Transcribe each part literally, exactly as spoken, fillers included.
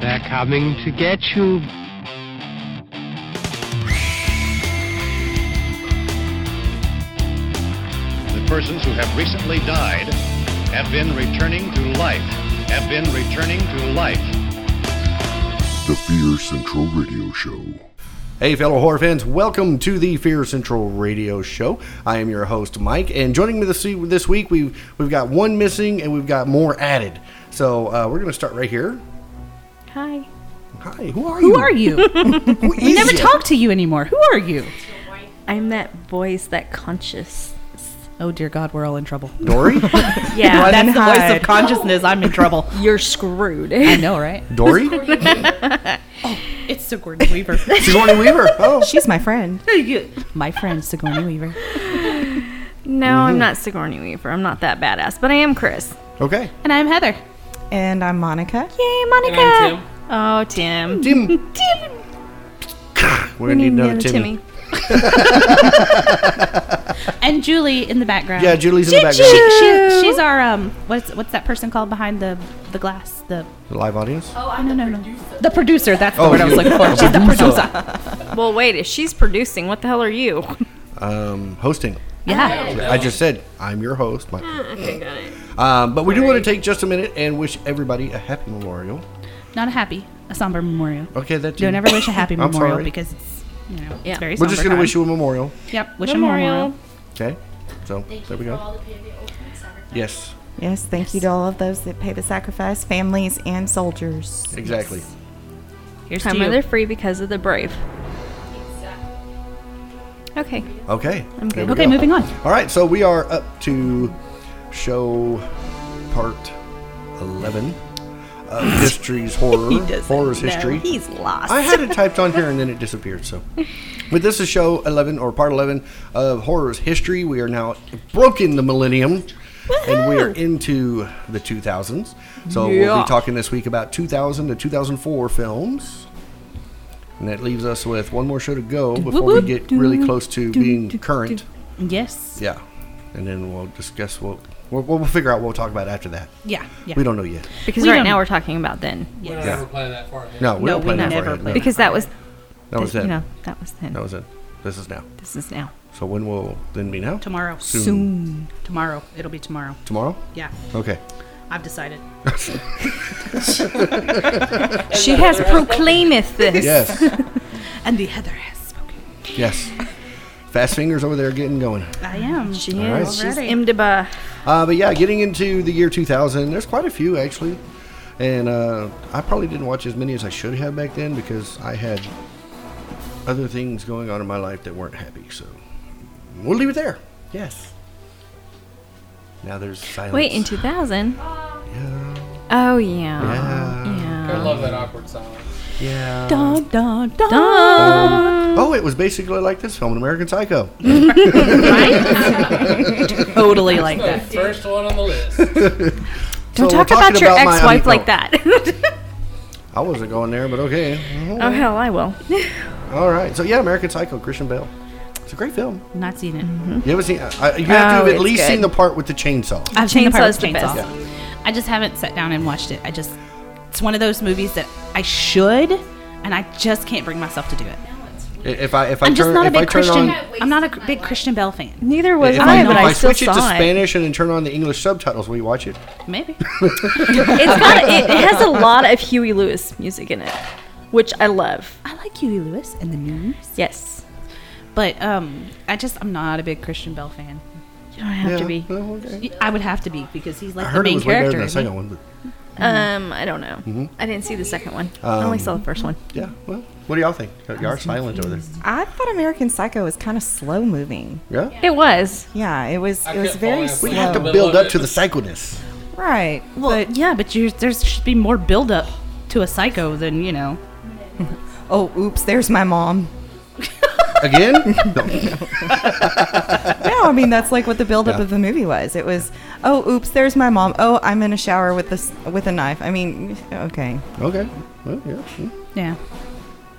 They're coming to get you. The persons who have recently died have been returning to life, have been returning to life. The Fear Central Radio Show. Hey fellow horror fans, welcome to the Fear Central Radio Show. I am your host Mike, and joining me this, this week we've we've got one missing and we've got more added. So uh, we're going to start right here. Hi. Hi, who are you? Who are you? Who we never you? talk to you anymore. Who are you? I'm that voice, that conscious. Oh dear God, we're all in trouble. Dory? Yeah, Well, that's the hide. voice of consciousness. I'm in trouble. You're screwed. I know, right? Dory? Oh, it's Sigourney Weaver. Sigourney Weaver. Oh, She's my friend. My friend Sigourney Weaver. No, mm-hmm. I'm not Sigourney Weaver. I'm not that badass, but I am Chris. Okay. And I'm Heather. And I'm Monica. Yay, Monica. And I'm Tim. Oh, Tim. Tim. Tim. We're going to need another Timmy. Timmy. And Julie in the background. Yeah, Julie's in the She, background. she, she's our um. What's what's that person called behind the the glass? The The live audience? oh, I no no no. The producer. That's the Oh, word I was you- looking for. She's the producer. Well, wait. If she's producing, what the hell are you? Um, hosting. Yeah. I just said, I'm your host. Mike. Okay, got it. Um, but we do want to take just a minute and wish everybody a happy memorial. Not a happy, a somber memorial. Okay, that too. Don't ever wish a happy I'm memorial sorry. because it's you know Yeah. it's very. We're just somber going to wish time. you a memorial. Yep. Wish Memorial. a memorial. Okay? So, there we go. Yes, Yes, thank you to all of those that pay the sacrifice, families and soldiers. exactly. Here's to Time you. where they're free because of the brave. Okay. Okay. I'm there good. we Okay, go. moving on. All right, so we are up to show part eleven of History's Horror. Horror's History. He's lost. I had it typed on here and then it disappeared. So, but this is show eleven or part eleven of Horror's History. We are now broken the millennium, and we are into the two thousands. So we'll Yeah. be talking this week about two thousand to two thousand four films. And that leaves us with one more show to go before we get really close to being current. Yes. Yeah, and then we'll discuss. We'll we'll, we'll figure out what we'll talk about after that. Yeah. Yeah. We don't know yet. because We right don't- now we're talking about then. We don't Yes. ever plan that far ahead. No, we No, don't plan we that far never ahead. plan. No. Because that was, That was you then. know, that was then. That was it. This is now. This is now. So when will then be now? Tomorrow. Soon. Tomorrow. It'll be tomorrow. Tomorrow? Yeah. Okay. I've decided. She has proclaimeth this. Yes. And the Heather has spoken. Yes. Fast fingers over there getting going. I am. She All right. is. She's Already. imdaba. Uh, but yeah, getting into the year two thousand, there's quite a few actually. And uh, I probably didn't watch as many as I should have back then because I had other things going on in my life that weren't happy. So we'll leave it there. Yes. Now there's silence. Wait, in two thousand? Yeah. Oh, yeah. Yeah. I love that awkward silence. Yeah. Dun, dun, dun. Dun. Oh, it was basically like this film, American Psycho. Totally like that. First one on the list. Don't So talk we're about talking your about my- ex-wife I mean, like that. I wasn't going there, but okay. Oh, hell, I will. All right. So yeah, American Psycho, Christian Bale. It's a great film. Not seen it. Mm-hmm. You ever seen? Uh, you have to Oh, have at it's least good. seen the part with the chainsaw. I've seen the part with Chainsaw's the chainsaw. best. I just haven't sat down and watched it. I just, it's one of those movies that I should, and I just can't bring myself to do it. If I if I I'm just turn not a if I big turn Christian. on I'm not a big Christian Bale fan. Neither was if I, I, but if I, I still switch it to saw it. Spanish and then turn on the English subtitles, will you watch it? Maybe. It's got a, it, it has a lot of Huey Lewis music in it, which I love. I like Huey Lewis and the News, Yes, but um, I just I'm not a big Christian Bale fan. you don't have yeah. to be. Well, okay. I would have to be because he's like I the heard it main was way better character. than the isn't he? second one. But Um, I don't know. Mhm. I didn't see the second one. I only Um, saw the first one. yeah. Well, what do y'all think? You are silent over there. I thought American Psycho was kind of slow moving. Yeah. It was. Yeah, it was. I It was kept very falling slow. We have to But build love up it. to the psychoness. Right. Well, but yeah, but you, there should be more build up to a psycho than you know. oh, oops, there's my mom. Again? No. No, I mean that's like what the buildup Yeah. of the movie was. It was, oh, oops, there's my mom. Oh, I'm in a shower with this with a knife. I mean, okay. Okay. Well, yeah. mm. Yeah.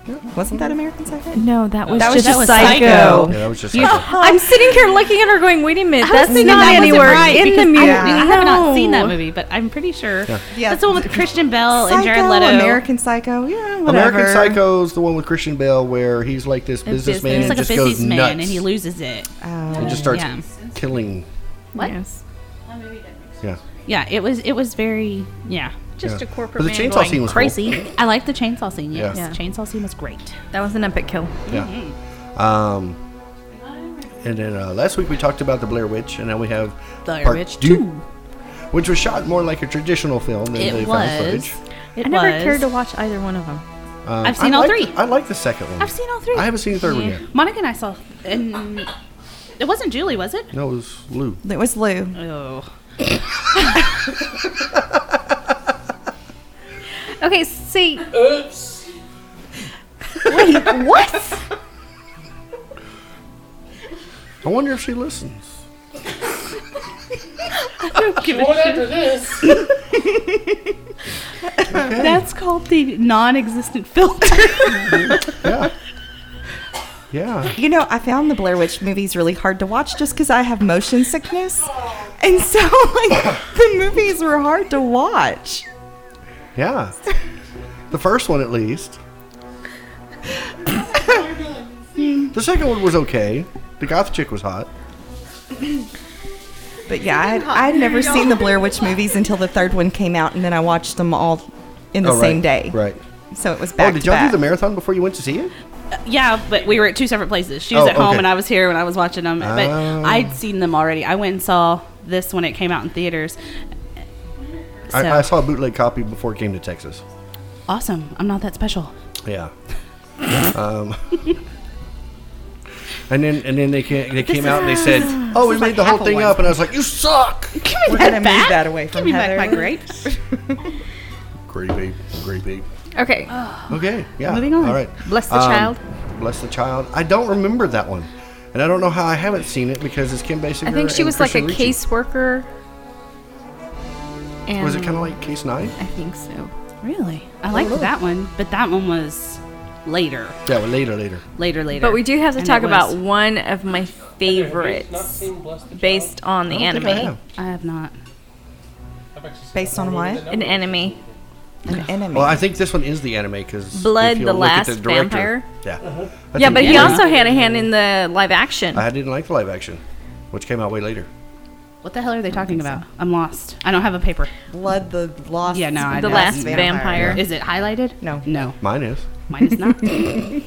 Wasn't that American Psycho? No, that was That was just just Psycho. Psycho. Yeah, that was just. You- Psycho. I'm sitting here looking at her going, wait a minute, I was that's thinking not that wasn't anywhere right in the because movie. I, I have not seen that No. movie, but I'm pretty sure. Yeah. Yeah. That's the one with Christian Bell Psycho, and Jared Leto. American Psycho. Yeah, whatever. American Psycho's the one with Christian Bell where he's like this businessman He's and like a just goes businessman nuts. and he loses it. Oh. He just starts Yeah. killing. What? Yes. Yeah. Yeah, it was. It was very. Yeah. Just Yeah. a corporate But the man chainsaw going scene was cool. crazy. I like the chainsaw scene. Yes, Yeah. the chainsaw scene was great. That was an epic kill. Yeah. Um, and then uh, last week we talked about the Blair Witch, and now we have Blair part Witch two, two. which was shot more like a traditional film than It the was. found footage. It I never was. cared to watch either one of them. Um, I've seen I all like three. the- I like the second one. I've seen all three. I haven't seen the third one Yeah. yet. Monica and I saw, and it wasn't Julie, was it? No, it was Lou. It was Lou. Oh. Okay, see, Oops. wait, what? I wonder if she listens. Going after this. That's called the non-existent filter. Yeah. Yeah. You know, I found the Blair Witch movies really hard to watch just because I have motion sickness. And so, like, the movies were hard to watch. Yeah. The first one, at least. The second one was okay. The goth chick was hot. But yeah, I had, I had never seen the Blair Witch movies until the third one came out, and then I watched them all in the Oh, right. same day. Right. So it was back Oh, did to y'all back. do the marathon before you went to see it? Yeah, but we were at two separate places. She was Oh, at home okay. and I was here when I was watching them. But Oh. I'd seen them already. I went and saw this when it came out in theaters. So, I, I saw a bootleg copy before it came to Texas. awesome. I'm not that special. Yeah. um, and then and then they came, they came out and they said, "Oh, we is made like the whole half a thing one. up," and I was like, "You suck." We're going to move that away Give from me Heather. back my grapes. Creepy, creepy. Okay, Okay, yeah. Moving on. All right. bless the Um, child. Bless the child. I don't remember that one, and I don't know how I haven't seen it because it's Kim Basinger. I think she and was like a Christian Ricci. caseworker. And Was it kind of like Case Nine? I think so. Really? I liked know. that one, but that one was later. Yeah, well, later, later. Later, later. But we do have to And talk it about was- one of my Not favorites seen Bless the Child? based on the I don't think I anime. have. I have not. I've actually seen Based that on movie what? that An nobody- anime. An enemy. Well, I think this one is the anime because Blood, the Last Vampire? Yeah. I Yeah, think- but he Yeah. also had a hand in the live action. I didn't like the live action, which came out way later. What the hell are they talking about? I'm lost. I don't have a paper. Blood the Lost. Yeah, no, I The know. Last Vampire. Is it highlighted? No. No. Mine is. Mine is not. See,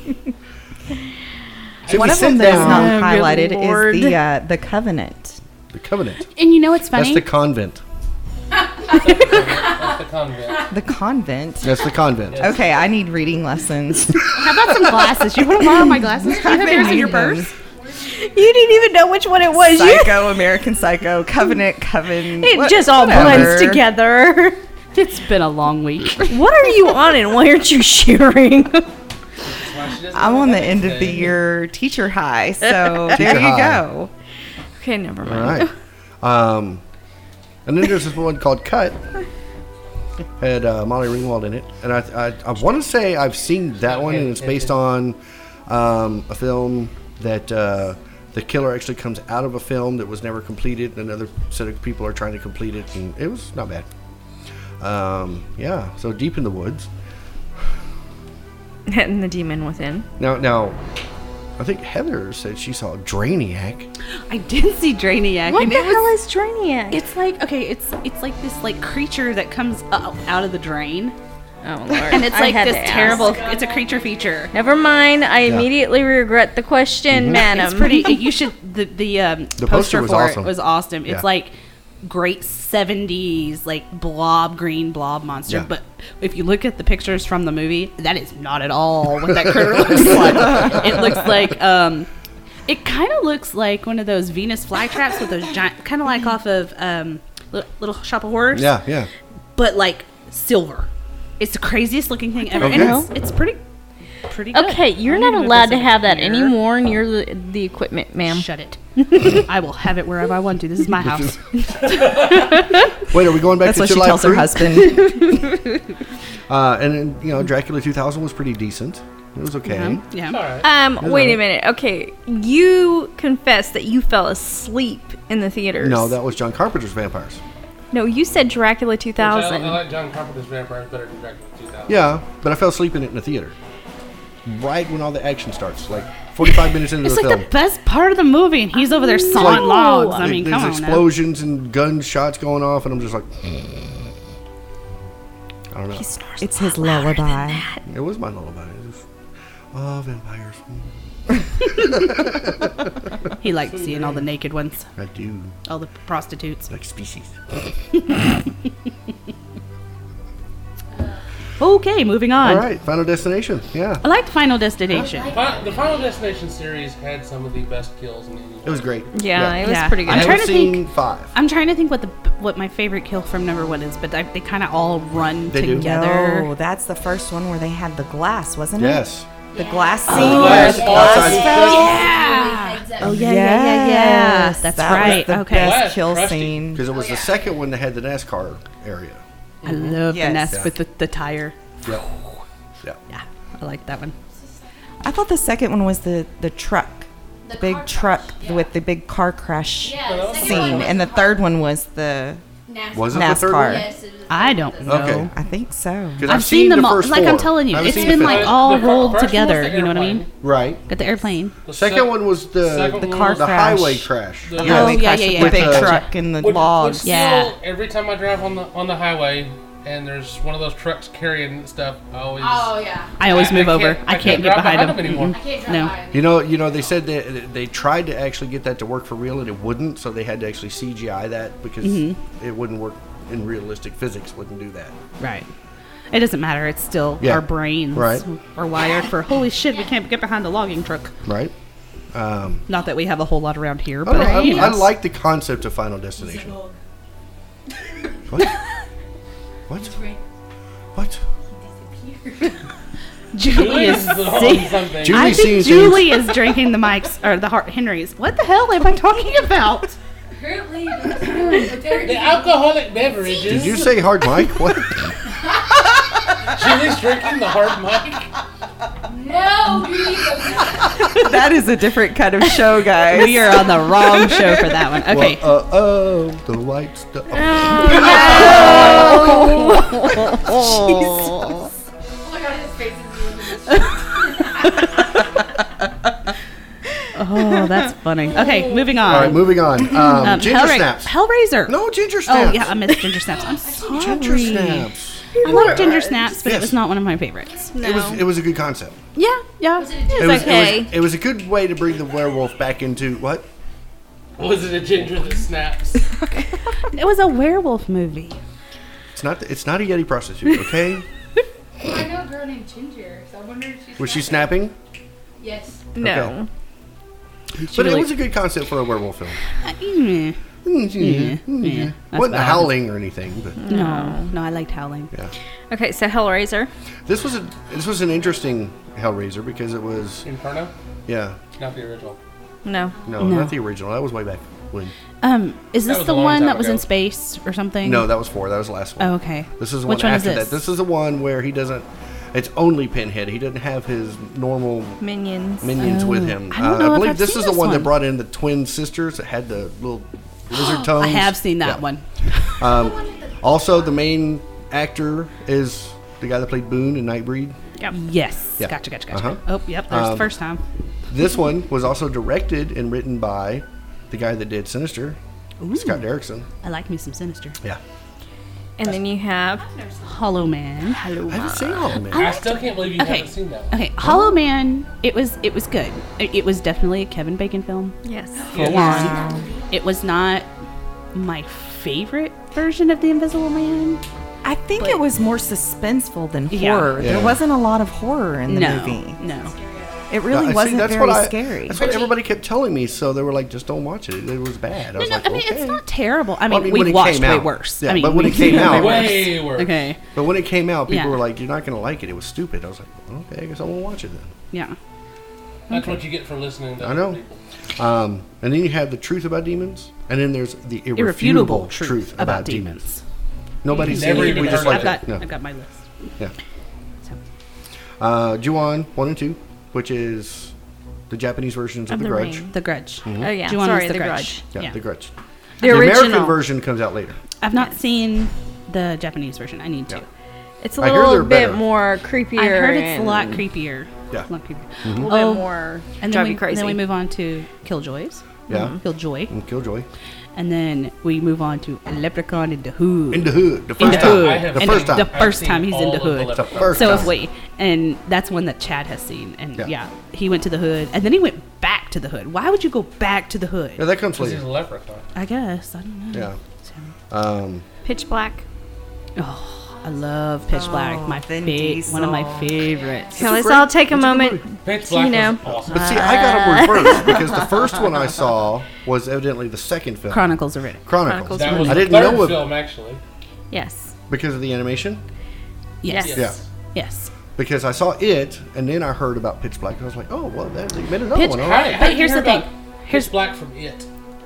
One we of sit them that's down- not Oh, good highlighted Lord. is the uh, the Covenant. The Covenant. And you know what's That's funny? the convent. That's the convent. The Convent. That's the convent. Okay, I need reading lessons. How about some glasses? You want to borrow my glasses? Do you have yours in your need them. purse? You didn't even know which one it was. You, Psycho, American Psycho, Covenant, Coven. it what- just all whatever. blends together. It's been a long week. What are you on and why aren't you sharing? Why she doesn't I'm know on the that end of the thing. year teacher high, so there Teacher you high. go. Okay, never All mind. right. Um, and then there's this one called Cut. Had uh, Molly Ringwald in it, and I I, I want to say I've seen that one, and it's based on um, a film that uh, the killer actually comes out of a film that was never completed, and another set of people are trying to complete it, and it was not bad. Um, yeah, so Deep in the Woods. And the demon within. Now, now, I think Heather said she saw Drainiac. I did see Drainiac. What and the it was, hell is Drainiac? It's like okay, it's it's like this like creature that comes out, out of the drain, oh lord. and it's I like had this to ask. terrible. It's a creature feature. Never mind. I immediately regret the question, madam. It's pretty. It, you should the the, um, The poster, poster was for awesome. it was awesome. It's Yeah. like great seventies like blob green blob monster. Yeah. But if you look at the pictures from the movie, that is not at all what that critter looks like. It looks like um, it kind of looks like one of those Venus flytraps with those giant, kind of like off of um, Li- Little Shop of Horrors. Yeah, yeah. but like silver. It's the craziest looking thing ever, Okay. and it's, it's pretty. Pretty good. Okay, you're I not need move allowed this to over have that here. anymore near the, the equipment, ma'am. Shut it. I will have it wherever I want to. This is my house. Wait, are we going back That's to what she July tells her three? husband. Uh, and then, you know, Dracula two thousand was pretty decent. It was okay. Yeah. yeah. All right. Um, That's wait a alright. minute. Okay, you confessed that you fell asleep in the theaters. No, that was John Carpenter's Vampires. No, you said Dracula two Which I, thousand. I like John Carpenter's Vampires better than Dracula two thousand. Yeah, but I fell asleep in it in the theater. Right when all the action starts, like forty-five minutes into It's the like film. the best part of the movie, and he's over there sawing like- logs. I There- mean, there's come on now. explosions and gunshots going off, and I'm just like, I don't know. It's his lullaby. It was my lullaby. It was, oh, vampires. He liked seeing all the naked ones, I do all the prostitutes. like species. Okay, moving on. All right, Final Destination. Yeah, I liked Final Destination. Fi- The Final Destination series had some of the best kills in any. it was great. Yeah, it was Yeah. pretty I good. I'm haven't trying to seen think- five. I'm trying to think what the what my favorite kill from number one is, but I, they kind of all run They do. together. No, that's the first one where they had the glass, wasn't Yes. it? The glass scene Oh, where yes. the glass Awesome. fell. Yeah. Oh yeah, yeah, yeah, yeah. Yes, That's that right. Was the Okay. best Glass kill crusty. scene. Because it was the second one that had the NASCAR area. I love Yes. the nest Yeah. with the, the tire. Yep. Yeah. Yeah, I like that one. I thought the second one was the the truck, the big truck with the big car crash scene, and the third one was the Was it the third one? NASCAR. Yes, it was I don't know. Okay. I think so. 'Cause I've seen, the them all. first Like four. I'm telling you, I haven't it's seen been the like fifth. all The fir- rolled first one was together. the You know what I airplane. mean? Right. Got the airplane. The Second sec- one was the second The one car was the crash. highway crash. The- Yeah. Oh, They yeah, crashed yeah, with yeah. the big With, uh, truck and the Which- logs. which Yeah. still, every time I drive on the on the highway and there's one of those trucks carrying stuff, I always. Oh yeah. I always I- I move over. can't- I I can't, can't get drive behind behind them. them anymore. I can't drive No. by. You know, you know, they said they they tried to actually get that to work for real, and it wouldn't. So they had to actually C G I that because Mm-hmm. it wouldn't work in realistic physics. Wouldn't do that. Right. It doesn't matter. It's still Yeah. our brains Right. are wired for. Holy shit! We can't get behind a logging truck. Right. Um, Not that we have a whole lot around here, I, but don't know, I, you know. I like the concept of Final Destination. What? What? What? Julie is. on something. Julie I seeing think Julie is drinking the mics or the Hart Henrys. What the hell am I talking about? Apparently, The alcoholic beverages. Did you say hard mic? What? Julie's drinking the hard mic. no, dude. That is a different kind of show, guys. We are on the wrong show for that one. Okay. Well, uh, oh, the white stuff. Oh my god, his face is doing this. Oh, that's funny. Okay, moving on. All right, moving on. Um, Um, ginger Hellra- snaps. Hellraiser. No ginger Oh snaps. yeah, I missed ginger snaps. I'm sorry. ginger snaps. I like ginger snaps, but Yes. it was not one of my favorites. It was it was a good concept. Yeah, yeah. It was, it was okay. it was a good way to bring the werewolf back into what? Was it a ginger that snaps? It was a werewolf movie. It's not it's not a Yeti prostitute, okay? I know a girl named Ginger, so I wonder if she's. Was she snapping? Yes. No. But it was a good concept for a werewolf film. Uh, mm, yeah, yeah. That's Wasn't bad. howling or anything, but No, no, I liked howling. yeah. Okay, so Hellraiser. This was a this was an interesting Hellraiser because it was Inferno? yeah. Not the original. No. No, No. not the original. That was way back when. Um, is That this was the a long one time that was ago. in space or something? No, that was four. That was the last one. Oh, okay. This is the Which one one is after this? that. This is the one where he doesn't. It's only Pinhead. He doesn't have his normal Minions. minions Oh. with him. I don't uh, know I if believe I've this seen is the this one, that one. brought in the twin sisters that had the little lizard tongues. I have seen that Yeah. one. Um, also, the main actor is the guy that played Boone in Nightbreed. Yep. Yes. Yeah. Gotcha, gotcha, gotcha. Uh-huh. Oh, yep. There's Um, the first time. This one was also directed and written by the guy that did Sinister, Scott Derrickson. I like me some Sinister. Yeah, And then you have Hollow Man. I haven't seen all of them. I still can't believe you Okay. haven't seen that one. Okay, Hollow Man. It was it was good. It, it was definitely a Kevin Bacon film. yes. Full on. It was not my favorite version of the Invisible Man. I think it was more suspenseful than Yeah. horror. Yeah. There wasn't a lot of horror in the no, movie. no. It really Uh, see, wasn't that's very what I- scary. That's what everybody kept telling me. So they were like, "Just don't watch it. It was bad." I No, was no, like, I mean, okay. it's not terrible. I Well, mean, I mean, we when it watched came way out. worse. Yeah, I mean, but when we- it came out- Way worse. Okay, But when it came out, people Yeah. were like, "You're not going to like it. It was stupid." I was like, "Okay, I guess I won't watch it then." yeah. That's what you get for listening to I know. other people. Um, and then you have the truth about demons, and then there's the irrefutable, Irrefutable truth, truth about, about demons. demons. Nobody's Never seen it. even We just heard like I've got it. Yeah. I've got my list. Yeah. Uh, Ju-on one and two, which is the Japanese versions of, Of The The Grudge. Ring. The Grudge. Mhm. Oh yeah, Ju-on sorry, was The Grudge. Yeah, Yeah. The Grudge. The, The original. American version comes out later. I've not seen the Japanese version. I need to. Yeah. It's a I hear little they're bit better. more creepier. I heard it's a lot and creepier. Yeah. A lot creepier. A little Oh, bit more And then drive we, you crazy. then we move on to Killjoys. Yeah. Killjoy. And Killjoy. And then we move on to Leprechaun in the Hood. In the Hood. The In first the time. Hood. I have The And first time. The I've first seen time he's in all the of the Hood. The first So time. have we. And that's one that Chad has seen. And Yeah. yeah. he went to the Hood. And then he went back to the Hood. Why would you go back to the Hood? Yeah, that comes Because he's a later. leprechaun. I guess. I don't know. Yeah. Um, Pitch Black. Oh, I love Pitch Black. Oh, My Vin fa- one of my Diesel. favorites. So let's great- all take a it's a good moment. movie. Pitch So, Black you know. was awesome. but see, I got them reversed because the first one I saw was evidently the second film. Chronicles of Riddick. Chronicles. that was I the didn't third know it film, actually. Yes. because of the animation. Yes. Yes. Yeah. Yes. Because I saw it, and then I heard about Pitch Black, and I was like, oh, well, that, they made another Pitch- one. All How, right. how But did you here's hear the thing. about Here's- Pitch Black from It.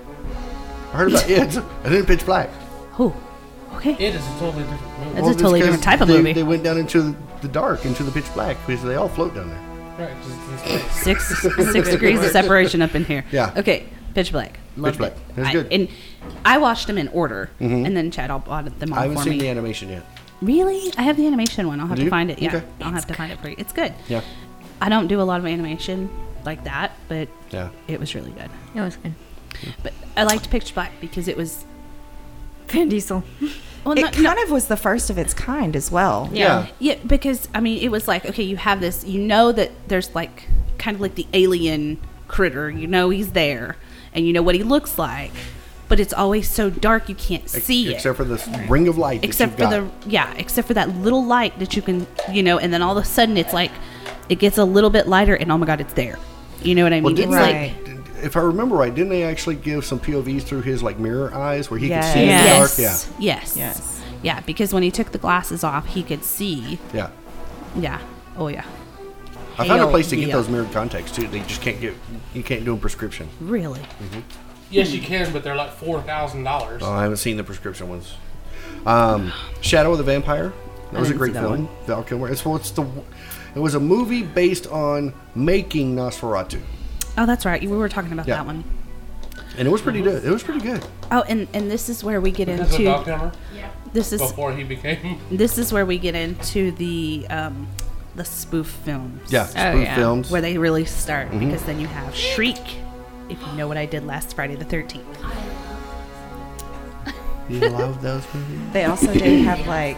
I heard about it, and then Pitch Black. Oh, okay. It is a totally different movie. That's a it's totally 'cause different type of they, movie. They went down into the dark, into the pitch black, because they all float down there. Right, 'cause it's in space. Six six degrees of separation up in here. Yeah. Okay. Pitch Black. Loved Black. it. It was I- good. And I watched them in order, Mhm. and then Chad all bought them all I haven't for seen me. the animation yet. Really? I have the animation one. I'll have Do to you? find it. Yeah. Okay. I'll have to find it for you. It's good. Yeah. I don't do a lot of animation like that, but Yeah. it was really good. It was good. But I liked Pitch Black because it was Vin Diesel. well, It not, kind not- of was the first of its kind as well. Yeah. yeah, because I mean, it was like okay, you have this, you know that there's like kind of like the alien critter, you know he's there, and you know what he looks like, but it's always so dark you can't Ex- see it. Except for this ring of light. except that for you've the yeah except for that little light that you can, you know, and then all of a sudden it's like it gets a little bit lighter and oh my god, it's there, you know what I Well, mean? didn't It's Right. like got. If I remember right, didn't they actually give some P O Vs through his like mirror eyes where he Yes. could see in the dark? yes yes Yes. yeah, because when he took the glasses off he could see. Yeah. Yeah. Yeah. Oh yeah. I found a Hell place to get yeah. those mirrored contacts too. They just can't get. You can't do them prescription. Really? Yes, you can, but they're like four thousand dollars. Oh, I haven't seen the prescription ones. Um, Shadow of the Vampire. That I was a didn't great see that film. one. Val Kilmer. It's what's the. It was a movie based on making Nosferatu, Oh, that's right. We were talking about Yeah. that one. and it was pretty good. It was pretty good. Oh, and and this is where we get This is a into dog number this is before he became. this is where we get into the um the spoof films. Yeah, Oh, spoof yeah. films. Where they really start Mhm. because then you have Shriek. If you know what I did last Friday the thirteenth. You love those movies? They also did have like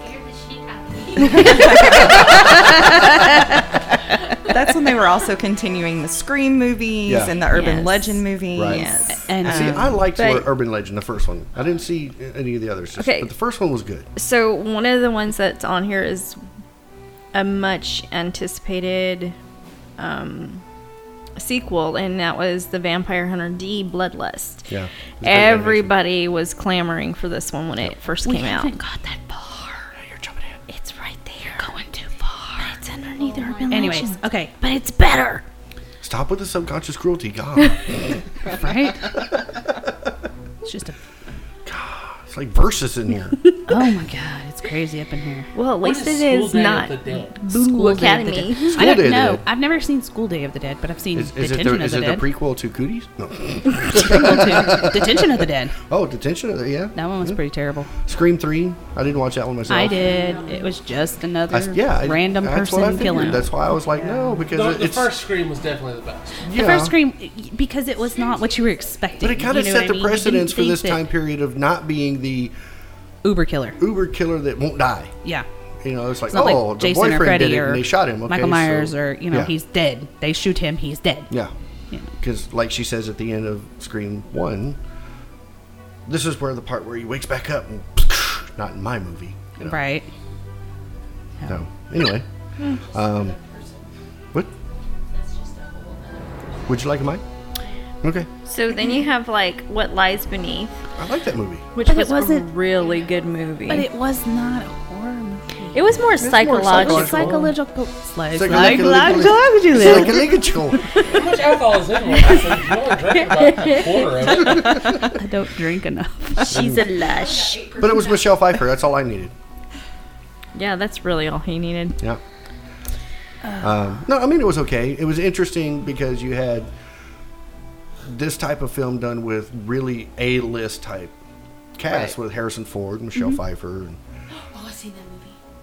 that's when they were also continuing the Scream movies Yeah. and the urban Yes. legend movies. Right. Yes. And See, um, I liked but- Urban Legend, the first one. I didn't see any of the others, just, Okay. but the first one was good. So one of the ones that's on here is a much anticipated um, sequel, and that was the Vampire Hunter D: Bloodlust. Yeah. It was great animation. Everybody was clamoring for this one when it first we came out. haven't got that far. You're jumping in. It's right there. Going too far. It's underneath Urban Anyways, Legend. okay. But it's better. Stop with the subconscious cruelty, God. Right? It's just a It's like verses in here. oh my god, it's crazy up in here. Well, at What least is it School is Day of not the Dead? Boo School Day of the Academy. Dead. School I don't Day of the know. Dead. I've never seen School Day of the Dead, but I've seen Is, is it Detention the, of is the it Dead. the prequel to Cooties? No. Prequel to Detention of the Dead. Oh, Detention of the, yeah. That one was pretty terrible. Scream three. I didn't watch that one myself. I did. It was just another I, yeah, I- random that's what I person figured. killing. That's why I was like, no, because The, it, the it's first Scream was definitely the best. The yeah. first Scream, because it was not what you were expecting. But it kind you of know set what the I mean? You precedence didn't for this think time period of not being the that Uber killer. Uber killer that won't die. Yeah. You know, it's like, It's not oh, like the Jason or boyfriend Freddy did it or and they shot him. Okay, Michael Myers so- or, you know, yeah. he's dead. They shoot him, he's dead. Yeah. You know. Because, like she says at the end of Scream one, this is where the part where he wakes back up and not in my movie. You know? Right. No. Anyway. um, what? Would you like a mic? Okay. So then you have like What Lies Beneath, I like that movie. which But it was a wasn't- really good movie. But it was not a horror movie. It was more more psychological. psychological. Psychological. Slice. Psychological. How much alcohol is in one? I said, you only drink about a quarter of it. I don't drink enough. She's a lush. But it was Michelle Pfeiffer. That's all I needed. Yeah, that's really all he needed. Yeah. Um, no, I mean, it was okay. It was interesting because you had this type of film done with really A-list type cast Right. with Harrison Ford and Michelle Pfeiffer. And, Oh, I've seen that movie.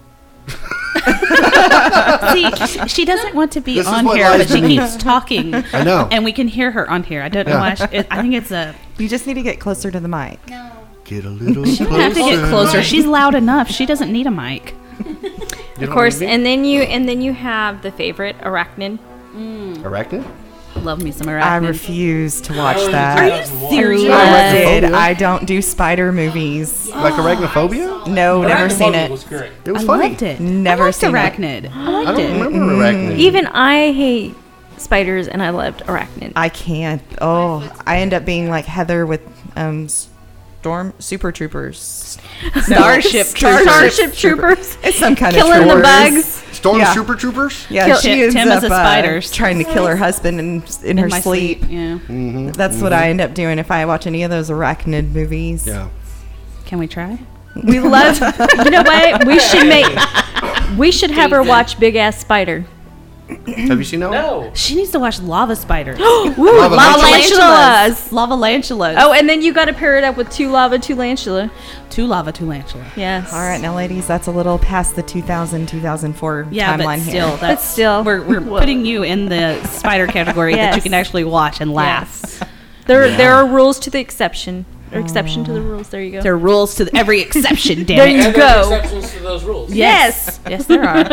See, she, she doesn't want to be This is on what here, lies but she beneath. keeps talking. I know. And we can hear her on here. I don't know Yeah. why. She, it, I think it's a. You just need to get closer to the mic. No. Get a little She closer. doesn't have to get closer. She's loud enough. She doesn't need a mic. You Of don't course, need me? and then you and then you have the favorite Arachnid. Arachnid? Love me some I arachnid. refuse to watch Are that. Are you serious? I did. Arachnophobia? I don't do spider movies. Like Arachnophobia? No, never seen Arachnophobia it. was great. It was I funny. loved it. Never I liked seen it. arachnid. I I liked don't it. remember Arachnid. Even I hate spiders, and I loved Arachnid. I can't. Oh, I end up being like Heather with um, Storm Super Troopers. Starship Starship Troopers. Starship Troopers, It's some kind killing of the troopers. bugs. Storm Yeah. Super Troopers? Yeah, Kill- she Tim- ends Tim up is a uh, spiders. trying to kill her husband in, in her In my sleep. sleep. Yeah. Mm-hmm. That's what I end up doing if I watch any of those arachnid movies. Yeah. Can we try? We love. You know what? We should make. We should have her watch Big Ass Spider. Have you seen that one? No. She needs to watch Lava Spiders. Woo, Lava lava Lantulas. lantulas. Lava Lantulas. Oh, and then you got to pair it up with two lava, two lantula. two Lava, two Lantula. Yes. All right, now, ladies, that's a little past the two thousand, two thousand four Yeah, timeline but still, here. that's still- we're, we're Well- putting you in the spider category that you Yes. can actually watch and laugh. Yes. There, there are rules to the exception. Or exception to the rules. There you go. There are rules to every exception. Damn There it. you And there's go. exceptions to those rules. Yes, yes, there are.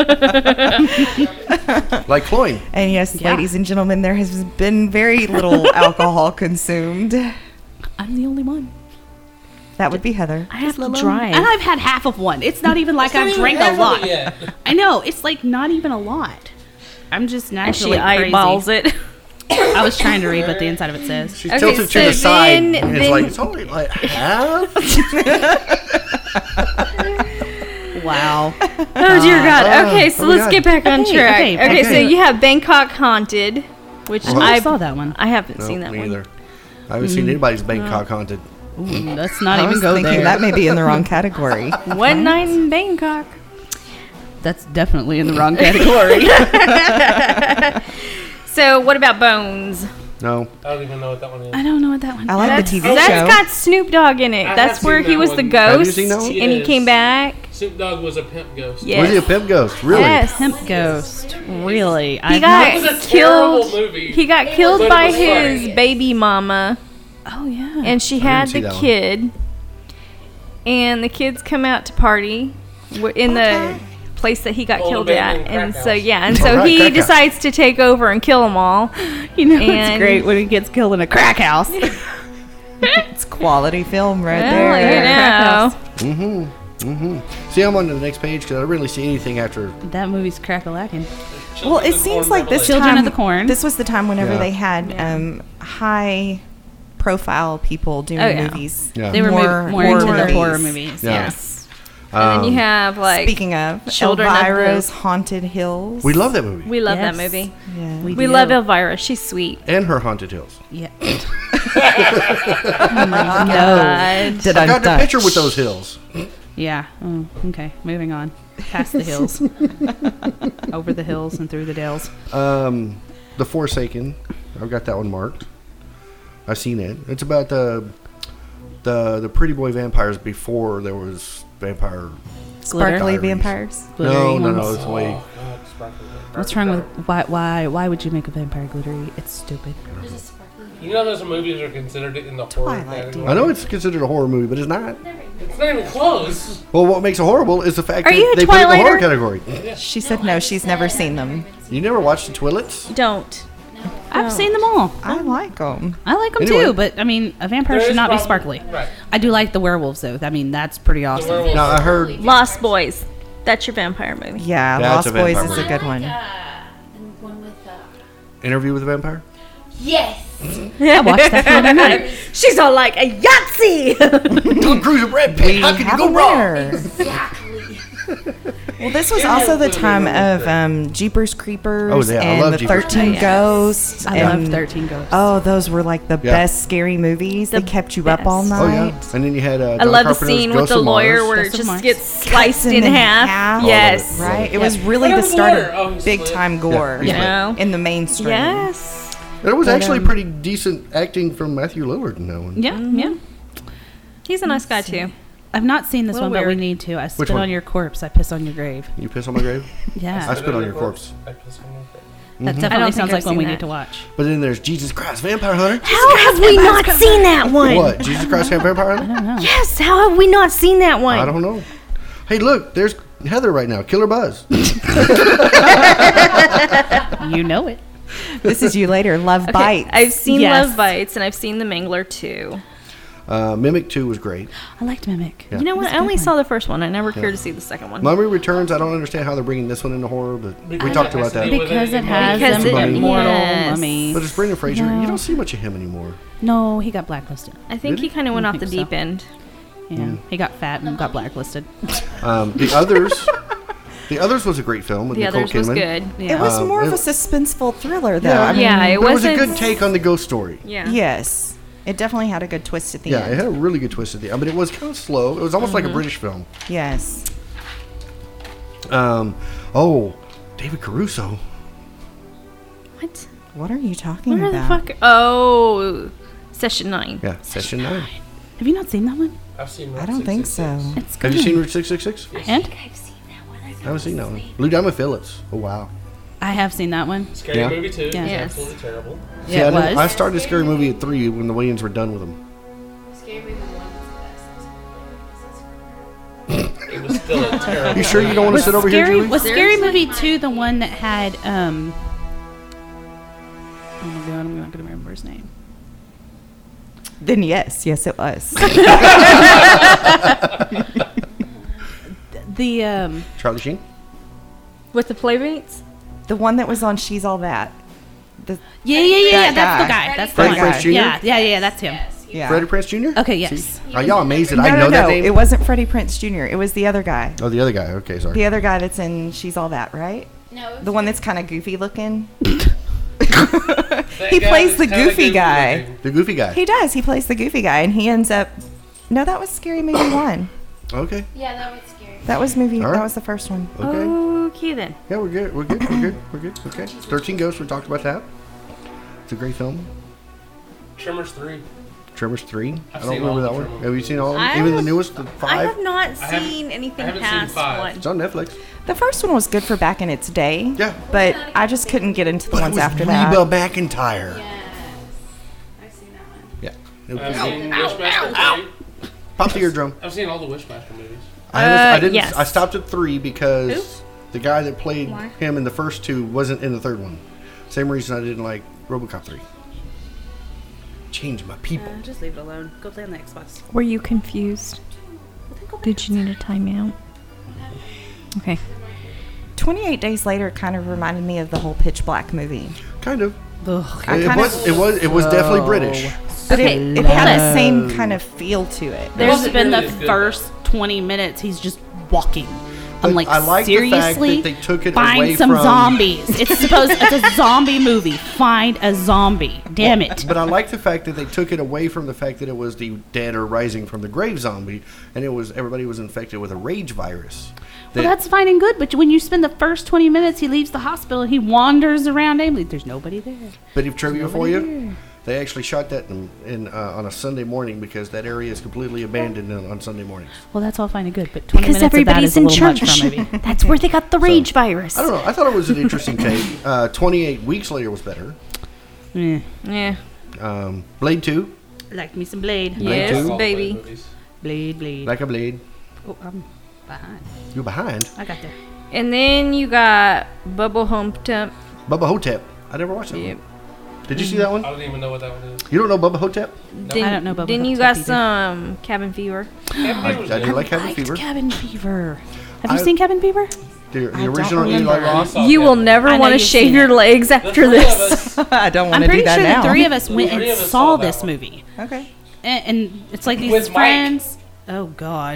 Like Cloyne. And yes, Yeah. ladies and gentlemen, there has been very little alcohol consumed. I'm the only one. That would be Heather. I have to And drive. I've had half of one. It's not even like It's not I've even drank half a of lot. it yet. I know. It's like not even a lot. I'm just And she naturally eyeballs crazy. it. I was trying to read what the inside of it says. She's Okay, tilted to so the side. then- and it's then- like, it's only like half? Wow. Oh dear God. Oh, Okay, so oh my let's God. get back on Okay, track. okay, Okay, so okay. you have Bangkok Haunted, which Uh-huh. I I saw that one. I haven't No, seen that me one. either. I haven't seen anybody's Bangkok haunted. Ooh, let's not I even was go thinking there. that may be in the wrong category. One night in Bangkok. That's definitely in the wrong category. So what about Bones? No. I don't even know what that one is. I don't know what that one I like That's, the T V that's show. got Snoop Dogg in it. I That's have where seen he that was the one. Have you ghost, seen that one? and he Yes. came back. Snoop Dogg was a pimp ghost. Yes. Was he a pimp ghost? Really? Yes. Pimp Ghost. Really? He I've got It was a terrible killed. movie. He got But killed it by was his funny. baby mama, not- Oh yeah. and she didn't had see the that one. kid. And the kids come out to party w- in the place that he got Old killed at, abandoned crack and so house. yeah, and Oh, so right, he crack house. decides to take over and kill them all. you know, it's and- great when he gets killed in a crack house. It's quality film right Well, there. you know. Mm-hmm. Mm-hmm. See, I'm on to the next page because I don't really see anything after. That movie's crack-a-lackin'. Well, Children it of the seems Corn like this Revelation. Children time, of the Corn. This was the time whenever Yeah. they had Yeah. um, high profile people doing Oh, yeah. movies. Yeah. They were More more, more horror into the movies. horror movies. Yeah. Yes. And then Um, you have like Speaking of Children of the- Elvira's Haunted Hills. we love that movie. we love Yes. that movie. Yeah. We, We do. love Elvira. She's sweet. And her Haunted Hills. Yeah. God. Did I I got the not- picture with those hills. Yeah. Oh, okay. Moving on. Past the hills. Over the hills and through the dales. Um, The Forsaken. I've got that one marked. I've seen it. It's about the the the pretty boy vampires before there was vampire. Sparkly Diaries. vampires. No, Glittery no, no. ones. It's way. Oh, God, sparkly. What's wrong with why? Why? Why would you make a vampire glittery? It's stupid. There's a sparkly. You know those movies are considered in the horror Twilight, category? I know it's considered a horror movie, but it's not. It's not even close. Well, what makes it horrible is the fact Are that you a they put it in the horror Twilighter? category. She said no, she's never seen them. You never watched the Twilets? Don't. I've seen them all. I like them. I like them Anyway. too, but I mean, a vampire There should is not be prob- sparkly. Right. I do like the werewolves though. I mean, that's pretty The awesome. werewolves Now, I are heard. really- Lost Boys. That's your vampire movie. Yeah, That's Lost a Boys vampire is a movie. good one. Uh, the one with uh, Interview with a Vampire? yes. I watched that the other night. She's all like a Yahtzee. Tom Cruise and Brad Pitt. How could you Have go a wrong? winner. Exactly. Well, this was also the time of um, Jeepers Creepers Oh, yeah, I and love the Jeepers thirteen Creepers. Ghosts. I and, love thirteen Ghosts. Oh, those were like the Yeah. best scary movies. The They kept you up all best. night. Oh yeah, and then you had. Uh, I John love the Carpenter's scene with Ghost the of lawyer Mars. where it Ghost of just Mars. gets sliced Cuts in in half. half. Yes. Right? It Yeah. was really What the happened to start Lawyer? Oh, of he's big split. time gore Yeah. Yeah. in the mainstream. Yes. There was But, actually um, pretty decent acting from Matthew Lillard in that one. Yeah, yeah. He's a nice guy too. I've not seen this Little one, but we weird. need to. I spit one? on your corpse. I piss on your grave. You piss on my grave? Yeah. I spit on your corpse. I piss on your corpse. That I definitely don't think sounds I've like one seen we that. need to watch. But then there's Jesus Christ Vampire Hunter. How have we not seen that one? What? Jesus Christ Vampire Hunter? I don't know. Yes. How have we not seen that one? I don't know. Hey, look, there's Heather right now. Killer Buzz. You know it. This is you later. Love Okay, Bites. I've seen Yes. Love Bites and I've seen The Mangler too. Uh, Mimic two was great. I liked Mimic. Yeah. You know It was what? a I only good saw the first one. I never cared to see the second one. Mummy Returns, I don't understand how they're bringing this one into horror, but we Because talked it about has to that. be Because it has Because them it- immortal yes. mummies. But it's Brendan Fraser. No. You don't see much of him anymore. No, he got blacklisted. I think Did he he? kind of went I off the think so. deep end. Yeah, Mm. he got fat and got blacklisted. Um, the Others, The Others was a great film with The Nicole Others was Kidman. good. Yeah. It was Um, more of it- a suspenseful thriller, though. Yeah. I mean, Yeah, it But it was a wasn't- good take on the ghost story. Yeah. Yes. It definitely had a good twist at the Yeah, end. it had a really good twist at the end, but it was kind of slow. It was almost like a British film. Yes. Um, oh, David Caruso. What? What are you talking Where the about? fuck? Oh, Session Nine. Yeah, Session Nine. Have you not seen that one? I've seen. I don't think so. It's good. Have you seen Route six six six? And I haven't seen that one. Lou Diamond Phillips. Oh, wow. I have seen that one. Scary Yeah. Movie two. Yeah. Is Yes. absolutely terrible. See, Yeah, I, it didn't- I was. started Scary Movie at three when the Wayans were done with them. Scary Movie one is the best. It was still a terrible. You sure you don't want to sit over here, Scary Julie? was Scary Movie two the one that had um. Oh my god, I'm not gonna remember his name. Then yes, yes it was. The um. Charlie Sheen? With the Playmates? The one that was on She's All That. The, Yeah, yeah, yeah, yeah. That That's the guy. guy. That's the Freddie one. Prinze Junior? Yeah, yeah, yeah. That's him. Yes. he- yeah. Freddie Prinze Junior? Okay, yes. See? Are y'all amazed that no, I know no, that no. name? It wasn't Freddie Prinze Junior It was the other guy. Oh, the other guy. Okay, sorry. The other guy that's in She's All That, right? No. The one that's kind of goofy looking. That He guy plays that's the kinda goofy guy. looking. The goofy guy. He does. He plays the goofy guy, and he ends up. No, that was Scary Movie one. Okay. Yeah, that was scary. That was movie. All right. That was the first one. Okay. Okay then. Yeah, we're good. We're good. We're good. We're good. Okay. thirteen Ghosts. We talked about that. It's a great film. Tremors three. Tremors three. I I've don't seen remember all that the one. Tremors Have you seen all of them? I Even the have- newest, the I five? have not haven't- seen anything I haven't seen past five. one. It's on Netflix. The first one was good for back in its day. Yeah. But I just couldn't get into the But it ones was after Reba that. McEntire. Yes. I've seen that one. Yeah. I've Ow, seen ow, Wishmaster ow, three. ow. Pop the eardrum. I've seen all the Wishmaster movies. I, haven't- I Uh, didn't. yes. I stopped at three because Who? the guy that played Why? him in the first two wasn't in the third one. Same reason I didn't like RoboCop three. Change my people. Uh, just leave it alone. Go play on the Xbox. Were you confused? Did you need a timeout? Okay. twenty-eight Days Later kind of reminded me of the whole Pitch Black movie. Kind of. Ugh. I It kinda- was. It was. It was definitely British. But Okay, it, it hold had on. the same kind of feel to it. There's wasn't been really the as good, first twenty minutes. He's just walking. I'm But like, I like the fact seriously? that they took it Find away some from- zombies. It's supposed. It's a zombie movie. Find a zombie. Damn it. But I like the fact that they took it away from the fact that it was the dead or rising from the grave zombie, and it was everybody was infected with a rage virus. Well, That- that's fine and good, but when you spend the first twenty minutes, he leaves the hospital and he wanders around aimlessly. There's nobody there. Bit of trivia for Nobody you. there. They actually shot that in, in uh, on a Sunday morning because that area is completely abandoned on, on Sunday mornings. Well, that's all fine and good, but twenty Because minutes of that everybody's is a in little much for a church. movie. That's where they got the rage virus. I don't know. I thought it was an interesting take. Uh, twenty-eight weeks later was better. Eh. Yeah. Um, Blade two, Like me some Blade. Blade Yes, two? All the baby. movies. Blade, Blade. like a blade. Oh, I'm behind. You're behind. I got there. And then you got Bubble Home Temp. Bubba Hotep. I never watched that Yep. one. Did you see that one? I don't even know what that one is. You don't know Bubba Hotep? Then, I don't know Bubble Then you Home got Temp either. some Cabin Fever. I, I do like Cabin Liked Fever. Cabin Fever. Have you I- seen Cabin Fever? The, the I don't original Eli remember. Roth. saw You will Cabin never I know want to you've shave seen your it. legs The after three of this. us- I don't I'm want to do pretty that sure now. the three of us The went three and of us saw saw that this one. movie. Okay. And, and it's like these With Mike. friends. Oh God,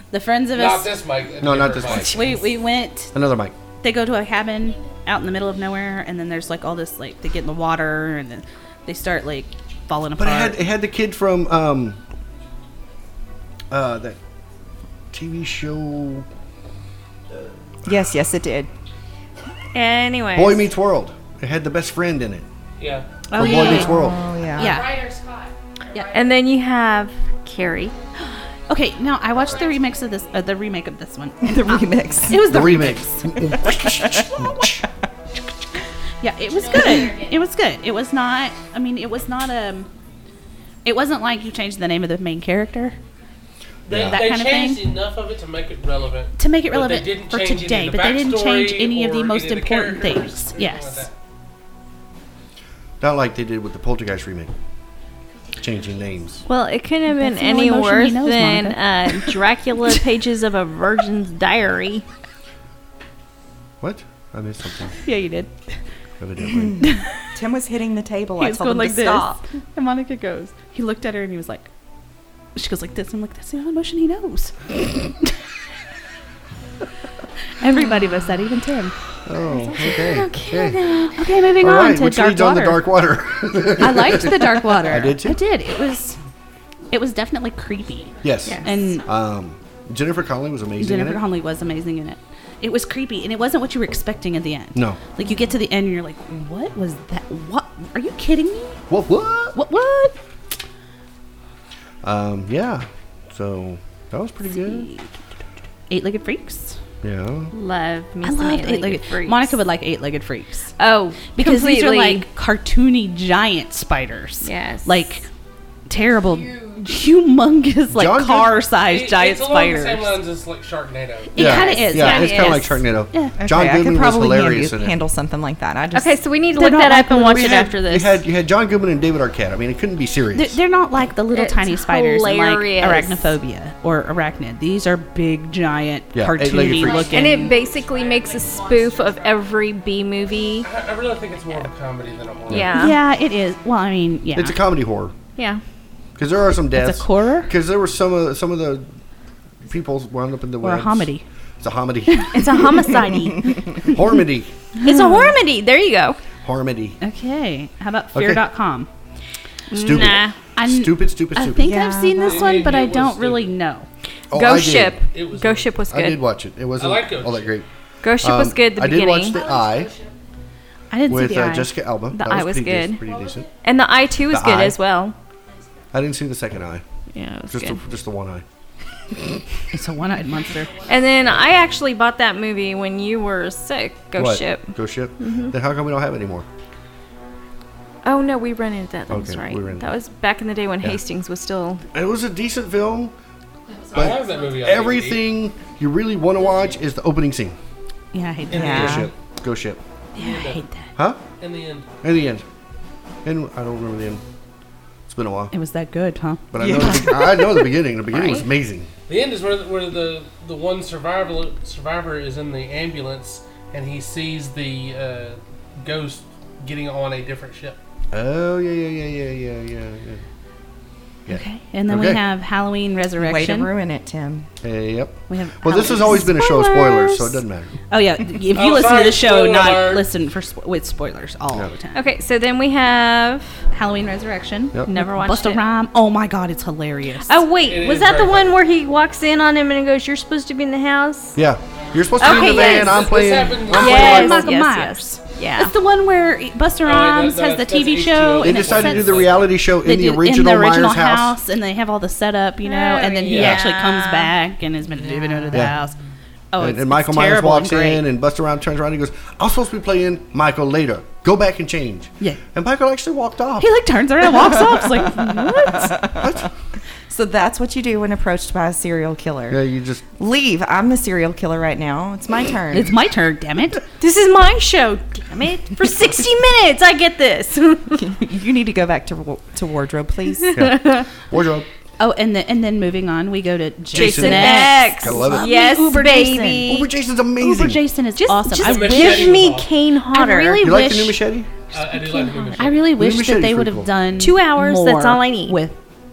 The friends of Not us. this Mike. a No, not different this Mike. We we went. Another mic. They go to a cabin out in the middle of nowhere, and then there's like all this like they get in the water, and then they start like falling But apart. it had it had the kid from um uh that T V show Yes, yes, it did. Anyway. Boy Meets World. It had the best friend in it. Yeah. oh From yeah, Boy Meets World. Oh yeah. yeah. Ryder Scott. Yeah. And then you have Carrie. Okay, now I watched the remix of this, uh, the remake of this one. The remix. It was The the, remix. Yeah, it was good. It was good. It was not. I mean, it was not um. It wasn't like you changed the name of the main character They, That they kind of changed thing? enough of it to make it relevant. to make it But they relevant didn't for change any today, of the but they didn't change backstory any of the or most any of the important characters, things. anything like Yes. that. Not like they did with the Poltergeist remake. Changing names. Well, it couldn't have been That's the only any motion he worse knows, than Monica. uh, Dracula Pages of a Virgin's Diary. What? I missed something. Yeah, you did. Evidently. Tim was hitting the table. He I was told going him like to this, stop. and Monica goes. He looked at her and he was like, she goes like this. I'm like, that's the only motion he knows. Everybody was that, even Tim. Oh, okay. Okay. Okay, moving All on right, to which Dark leads on Water. the Dark Water. I liked the Dark Water. I did too. I did. It was, it was definitely creepy. Yes. And Um, Jennifer Connelly was amazing Jennifer in it. Connelly was amazing in it. It was creepy, and it wasn't what you were expecting at the end. No. Like, you get to the end, and you're like, what was that? What? Are you kidding me? What? What? What? What? Um, yeah. So that was pretty good. Eight-legged freaks. Yeah. Love me I some love eight-legged eight-legged freaks. Monica would like eight-legged freaks. Oh, Because these are completely. like cartoony giant spiders. Yes. Like terrible, humongous, like John Good- car-sized It- giant it's along spiders. the same lines as like Sharknado. It yeah. kind of is. Yeah, Yeah, it's kind of like is. Sharknado. Yeah. John Okay, I Goodman could was probably hilarious handle, in it. handle something like that. I just Okay, so we need to They're look not that like up and the watch little- it after this. You had you had John Goodman and David Arquette. I mean, it couldn't be serious. They're, they're not like the little It's tiny spiders in, like hilarious. arachnophobia or arachnid. These are big, giant, Yeah, eight-legged cartoony freaks. looking. and it basically makes a spoof of every B movie. I, I really think it's more of a comedy than a horror. Yeah. yeah, it is. Well, I mean, yeah. It's a comedy horror Yeah. because there are some deaths. It's a horror Because there were some of the, some of the people wound up in the or a webs. homedy. It's a homedy. It's a homicide. Hormedy. It's a hormedy. There you go. Hormedy. Okay. How about Okay. fear dot com? Stupid. Nah. I'm- Stupid, stupid, I stupid. think Yeah, I've seen this that- one, but I It was don't stupid. really know. Oh, I Ghost did. Ship. It was Ghost Ship was I did good. watch it. It wasn't I like Ghost all that Ship. great. Ghost Ship was Um, good. The I did beginning. watch The Eye I didn't with see the uh, eye. Jessica Alba. The that Eye was was pretty good. Decent, pretty decent. And the Eye two was The good Eye. as well. I didn't see the second eye. Yeah, it was Just good. the, just the one eye. It's a one-eyed monster. And then I actually bought that movie when you were sick. Ghost What? Ship. Ghost Ship. Then how come we don't have it anymore? Oh no, we rented that. That's Okay, right. we rented That it. was back in the day when Yeah. Hastings was still. It was a decent film. I have that movie on D V D. Everything you really want to watch is the opening scene. Yeah, I hate In that. the Yeah. Ghost Ship. Ghost Ship. Yeah, I hate that. Huh? In the end. In the end. And I don't remember the end. It's been a while. It was that good, huh? But I know the, be- I know the beginning. The beginning was Right. amazing. The end is where the, where the the one survivor survivor is in the ambulance and he sees the uh, ghost getting on a different ship. Oh yeah yeah yeah yeah yeah yeah yeah. Yeah. Okay. And then we Okay. have Halloween Way to Resurrection. ruin it, Tim. Hey, yep. We have Well, this has Halloween- always been a show of spoilers, so it Spoilers. doesn't matter. Oh yeah, if you Oh, listen sorry, to the show, spoiler not alert. listen for spo- with spoilers all Yeah. the time. Okay, so then we have. Halloween Resurrection. Yep. Never watched Busta it. Rhyme. Oh my god, it's hilarious. Oh wait, It was is that the very one funny. where he walks in on him and goes, "You're supposed to be in the house"? Yeah. You're supposed to be Okay, in the van. yes. I'm This playing. happened- I'm Yes, playing Michael yes, Myers. yes. Yeah. It's the one where Buster that- Rhymes has that- the that's T V H two O. show. They and it decided to do sets- the reality show they in the do- original, in the original Myers house. and they have all the setup, you know, Oh, and then he yeah. actually comes back and has been living under the Yeah. house. Oh, and, it's, and Michael it's Myers terrible walks and great. in, and Buster Rhymes turns around and he goes, "I'm supposed to be playing Michael later. Go back and change." Yeah. And Michael actually walked off. He like turns around and walks off. It's like what? So that's what you do when approached by a serial killer. Yeah, you just Leave. I'm the serial killer right now. It's my turn. It's my turn. Damn it! This is my show, damn it! For sixty minutes, I get this. You need to go back to wa- to wardrobe, please. yeah. wardrobe. Oh, and then and then moving on, we go to Jason, Jason X. I love it. Yes, Uber baby. Uber Jason's amazing. Uber Jason is Just, awesome. just I, The give machete me was awesome. Kane Hodder. really You like the wish- new machete? I, I do like the movie. I really wish Machete's that they pretty would have cool. done Two hours, that's more all I need. with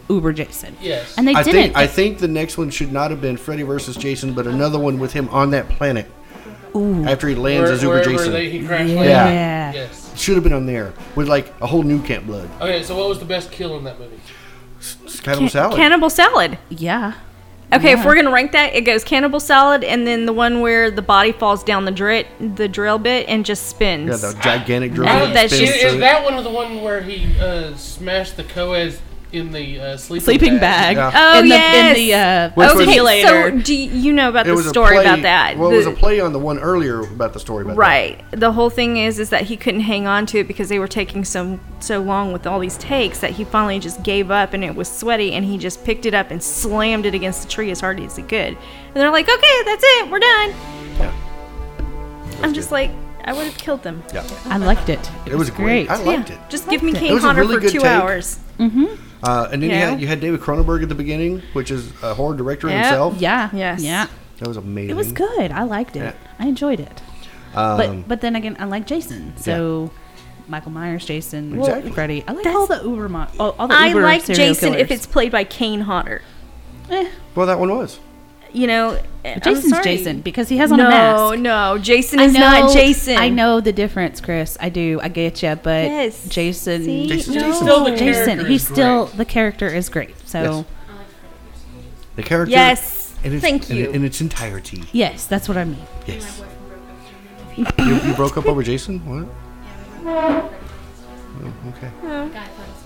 Uber Jason. Yes. And they I didn't. think I think the next one should not have been Freddy versus Jason, but another one with him on that planet. Ooh. After he lands Where- as Uber wherever Jason. they- he crash Yeah. landed. Yeah. Yes. Should have been on there with like a whole new Camp Blood. Okay, so what was the best kill in that movie? It's Cannibal Salad. Cannibal Salad. Yeah. Okay, Yeah. if we're gonna rank that, it goes Cannibal Salad, and then the one where the body falls down the drill, the drill bit, and just spins. yeah, the gigantic drill. Oh, that that's spins just- Is, through is it. that one of the one where he uh, smashed the co-eds in the uh, sleeping, Sleeping bag. Yeah. Oh in the, yes. In the uh, Which was- articulator. So do you, you know about It the was a story play- about that? Well, it was The- a play on the one earlier about the story about Right. The whole thing is is that he couldn't hang on to it because they were taking so so long with all these takes that he finally just gave up, and it was sweaty, and he just picked it up and slammed it against the tree as hard as he could. And they're like, "Okay, that's it. We're done." that. I'm just like, I would have killed them. Yeah. yeah. I liked it. It, It was great. I liked yeah. it. Just give me Liked it. It Kane was a Hodder really for good two take. hours. Uh, and then you Yeah. had you had David Cronenberg at the beginning, which is a horror director Yep. himself. Yeah. Yes. Yeah. That was amazing. It was good. I liked it. Yeah. I enjoyed it. Um, But but then again, I like Jason. So Michael Myers, Jason, Exactly. Freddy. I like That's- all the Uber mo- all, all the I Uber like serial Jason if killers. it's played by Kane Hodder. Eh, well, that one was. You know, I'm Jason's sorry. Jason because he has on no, a mask. No, Jason I is know, not Jason. I know the difference, Chris. I do. I get you, but Yes. Jason, See? Jason's No. Jason. Still the Jason, character he's is still great. the character is great. So Yes. The character. Yes. in its, Thank in, you. in its entirety. yes, that's what I mean. Yes. you, you broke up over Jason? What? Oh, okay. Guy thought it was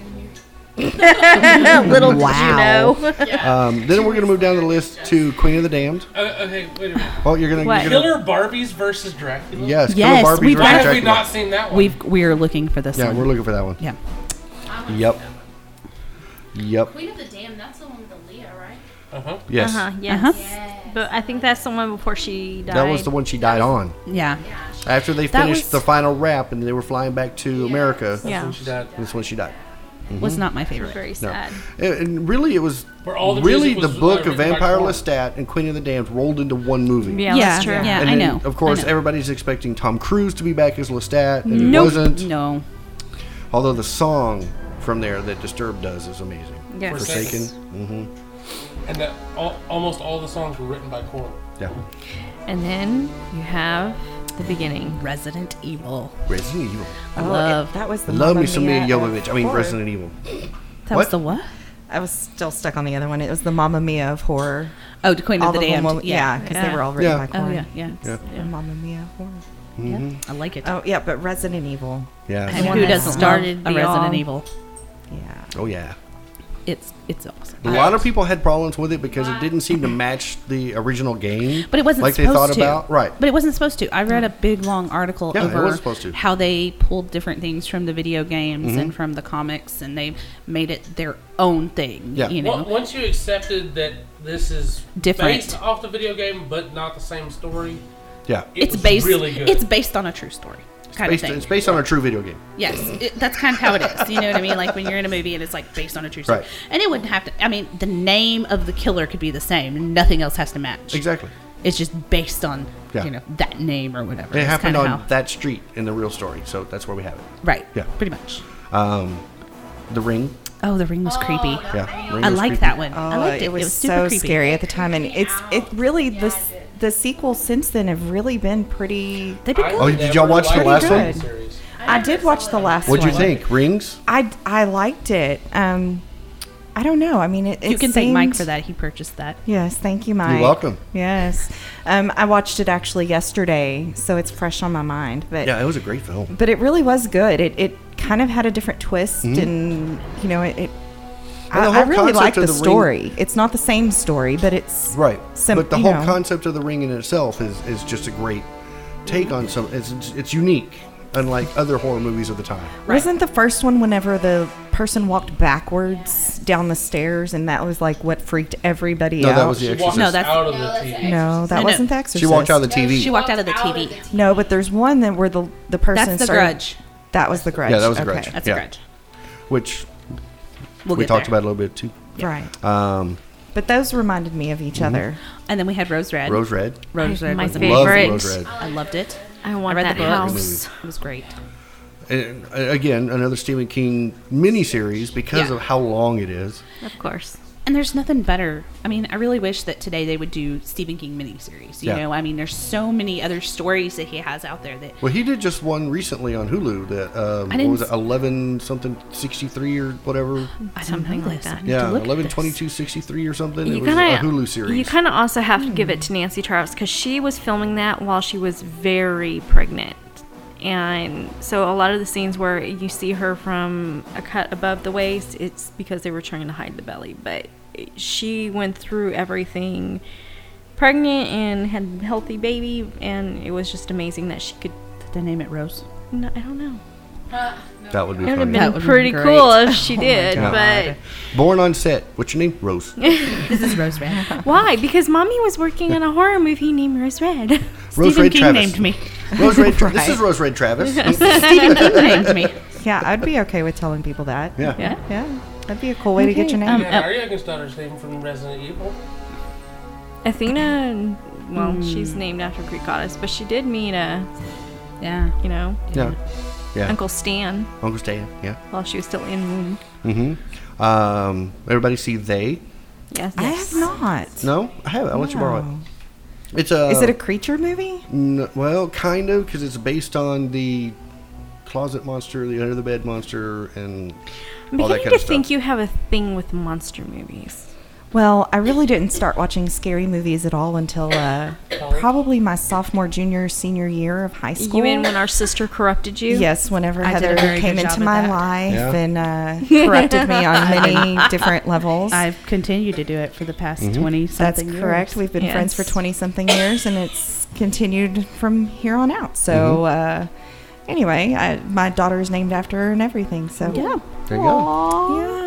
gonna be. Little Wow. did you know. Um, then we're gonna move down the list to Queen of the Damned. Uh, okay, wait a minute. Oh, you're gonna. What? You're gonna Killer Barbies versus Dracula? yes. Yes, Killer Barbie we've versus Why have we Dracula. not seen that one? We've we're looking for this Yeah, one. we're looking for that one. Yeah. Yep. Yep. Queen of the Damned, that's the one with the Leah, right? Uh-huh. Yes. Uh-huh, yes. Uh-huh. Yeah. But I think that's the one before she died. That was the one she died on. Yeah. After they That finished was- the final rap and they were flying back to America, Yeah. When she died. that's when she died. Was not my favorite. Very No. sad. And, and really, it was Where all the really music the was, uh, book of written by Vampire Korn. Lestat and Queen of the Damned rolled into one movie. Yeah, Yeah, that's true. yeah. And I then, know. of course, I know. everybody's expecting Tom Cruise to be back as Lestat, and Nope. he wasn't. No. Although the song from there that Disturbed does is amazing. Yes. Forsaken. Forsaken. hmm And that all, almost all the songs were written by Korn. Yeah. And then you have the beginning. Resident Evil. Resident Evil. I Oh, love. it- that was the Love me Mamma some Mia Mia of Jovovich. I mean, horror. Resident Evil. That What? was the what? I was still stuck on the other one. It was the Mamma Mia of horror. Oh, the Queen All of the the Damned. Mamma- yeah, because Yeah. they were all written Yeah. by Oh Korn. yeah, yeah. Yeah. The Mamma Mia horror. Yeah. I like it. Oh yeah, but Resident Evil. Yeah. and one who that doesn't started love a the Resident all- Evil? Yeah. Oh yeah. It's it's awesome. A lot of people had problems with it because it didn't seem to match the original game. But it wasn't like supposed they thought to. about. Right. But it wasn't supposed to. I read a big long article Yeah, it over wasn't supposed to. how they pulled different things from the video games Mm-hmm. and from the comics, and they made it their own thing. Yeah. You know. On- Once you accepted that this is Different. based off the video game, but not the same story, Yeah. it it's was based. really good. It's based on a true story. Kind Based, of thing. it's based on a true video game. Yes, it, that's kind of how it is. You know what I mean? Like when you're in a movie and it's like based on a true story. Right. And it wouldn't have to. I mean, the name of the killer could be the same, and nothing else has to match. Exactly. It's just based on Yeah. you know that name or whatever. It It's happened kinda on how- that street in the real story, so that's where we have it. right. Yeah. pretty much. Um, the Ring. Oh, the ring was creepy. Yeah. Ring I was like creepy. that one. Oh, I liked it. it was, super so creepy. scary at the time, and it's it really the s- the sequels since then have really been pretty. They've been I good. Oh, did never y'all watch the liked last one? series. I did watch the last What'd one. you think? Rings? I, I liked it. Um, I don't know. I mean, it. it You can thank Mike seemed- for that. He purchased that. Yes, thank you, Mike. welcome. Yes, um, I watched it actually yesterday, so it's fresh on my mind. But Yeah, it was a great film. but it really was good. It it kind of had a different twist, and you know it. it And the I, I whole really concept like of the, the ring- story. It's not the same story, but it's Right. Sim- but the you whole know. concept of the ring in itself is, is just a great take on some. It's, it's, it's unique, unlike other horror movies of the time. Wasn't the first one whenever the person walked backwards down the stairs, and that was like what freaked everybody No, out? that was The She walked Exorcist. No, that's- out of No, the that's T V. the No, that No, no. wasn't the Exorcist. She walked out of the T V. She walked out of the T V. No, but there's one that where the the person That's the started. Grudge. That was the Grudge. Yeah, that was The okay. Grudge. That's Yeah. a grudge. which We'll we get talked there. about a little bit too. Right. Um, But those reminded me of each other. And then we had Rose Red. Rose Red. Rose Red My was favorite. Love Favorite. Rose Red. I loved it. I want I read that the books. house. It was great. and, uh, again, another Stephen King miniseries because Yeah. of how long it is. Of course. And there's nothing better. I mean, I really wish that today they would do Stephen King miniseries. You Yeah. know, I mean, there's so many other stories that he has out there that. Well, he did just one recently on Hulu that um, I what was it, didn't s- eleven something sixty three or whatever. I don't Something know like this. that. I need to Yeah, look at eleven this. twenty two sixty three or something. You It was kinda, a Hulu series. You kind of also have to give it to Nancy Travis because she was filming that while she was very pregnant. And so a lot of the scenes where you see her from a cut above the waist, it's because they were trying to hide the belly. But she went through everything pregnant and had a healthy baby, and it was just amazing that she could. Did they name it Rose? No, I don't know. that would be It would have funny. been That would've pretty been cool great. if she Oh my did, God. but Born on set. What's your name? Rose. This is Rose Red. why? Because Mommy was working on a horror movie named Rose Red. Rose Stephen Red King Travis. named me. Rose Red. Tra- This Right. is Rose Red Travis. Stephen King named me. Yeah, I'd be okay with telling people that. Yeah. Yeah. Yeah, that'd be a cool way to get your name. Um, Yeah, our youngest daughter's name from Resident Evil. Athena, well, Hmm. she's named after Greek goddess, but she did meet a, Yeah. you know, Yeah. Yeah. Uncle Stan Uncle Stan. Yeah. while she was still in womb. Mm-hmm. Um, everybody see They? Yes. I have not. No, I have. I'll let you borrow it. No. It's a. Is it a creature movie? N- well, kind of, because it's based on the closet monster, the under the bed monster, and I'm all that beginning kind to of think stuff. you have a thing with monster movies. Well, I really didn't start watching scary movies at all until uh, probably my sophomore, junior, senior year of high school. You mean when our sister corrupted you? Yes, whenever I did a Heather very came good into job my at that. life Yeah. and uh, corrected me on many different levels. I've continued to do it for the past Mm-hmm. twenty That's something years. correct. We've been friends for Yes. twenty something years, and it's continued from here on out. So, uh, anyway, I, my daughter is named after her and everything. So, Yeah. There you go. yeah.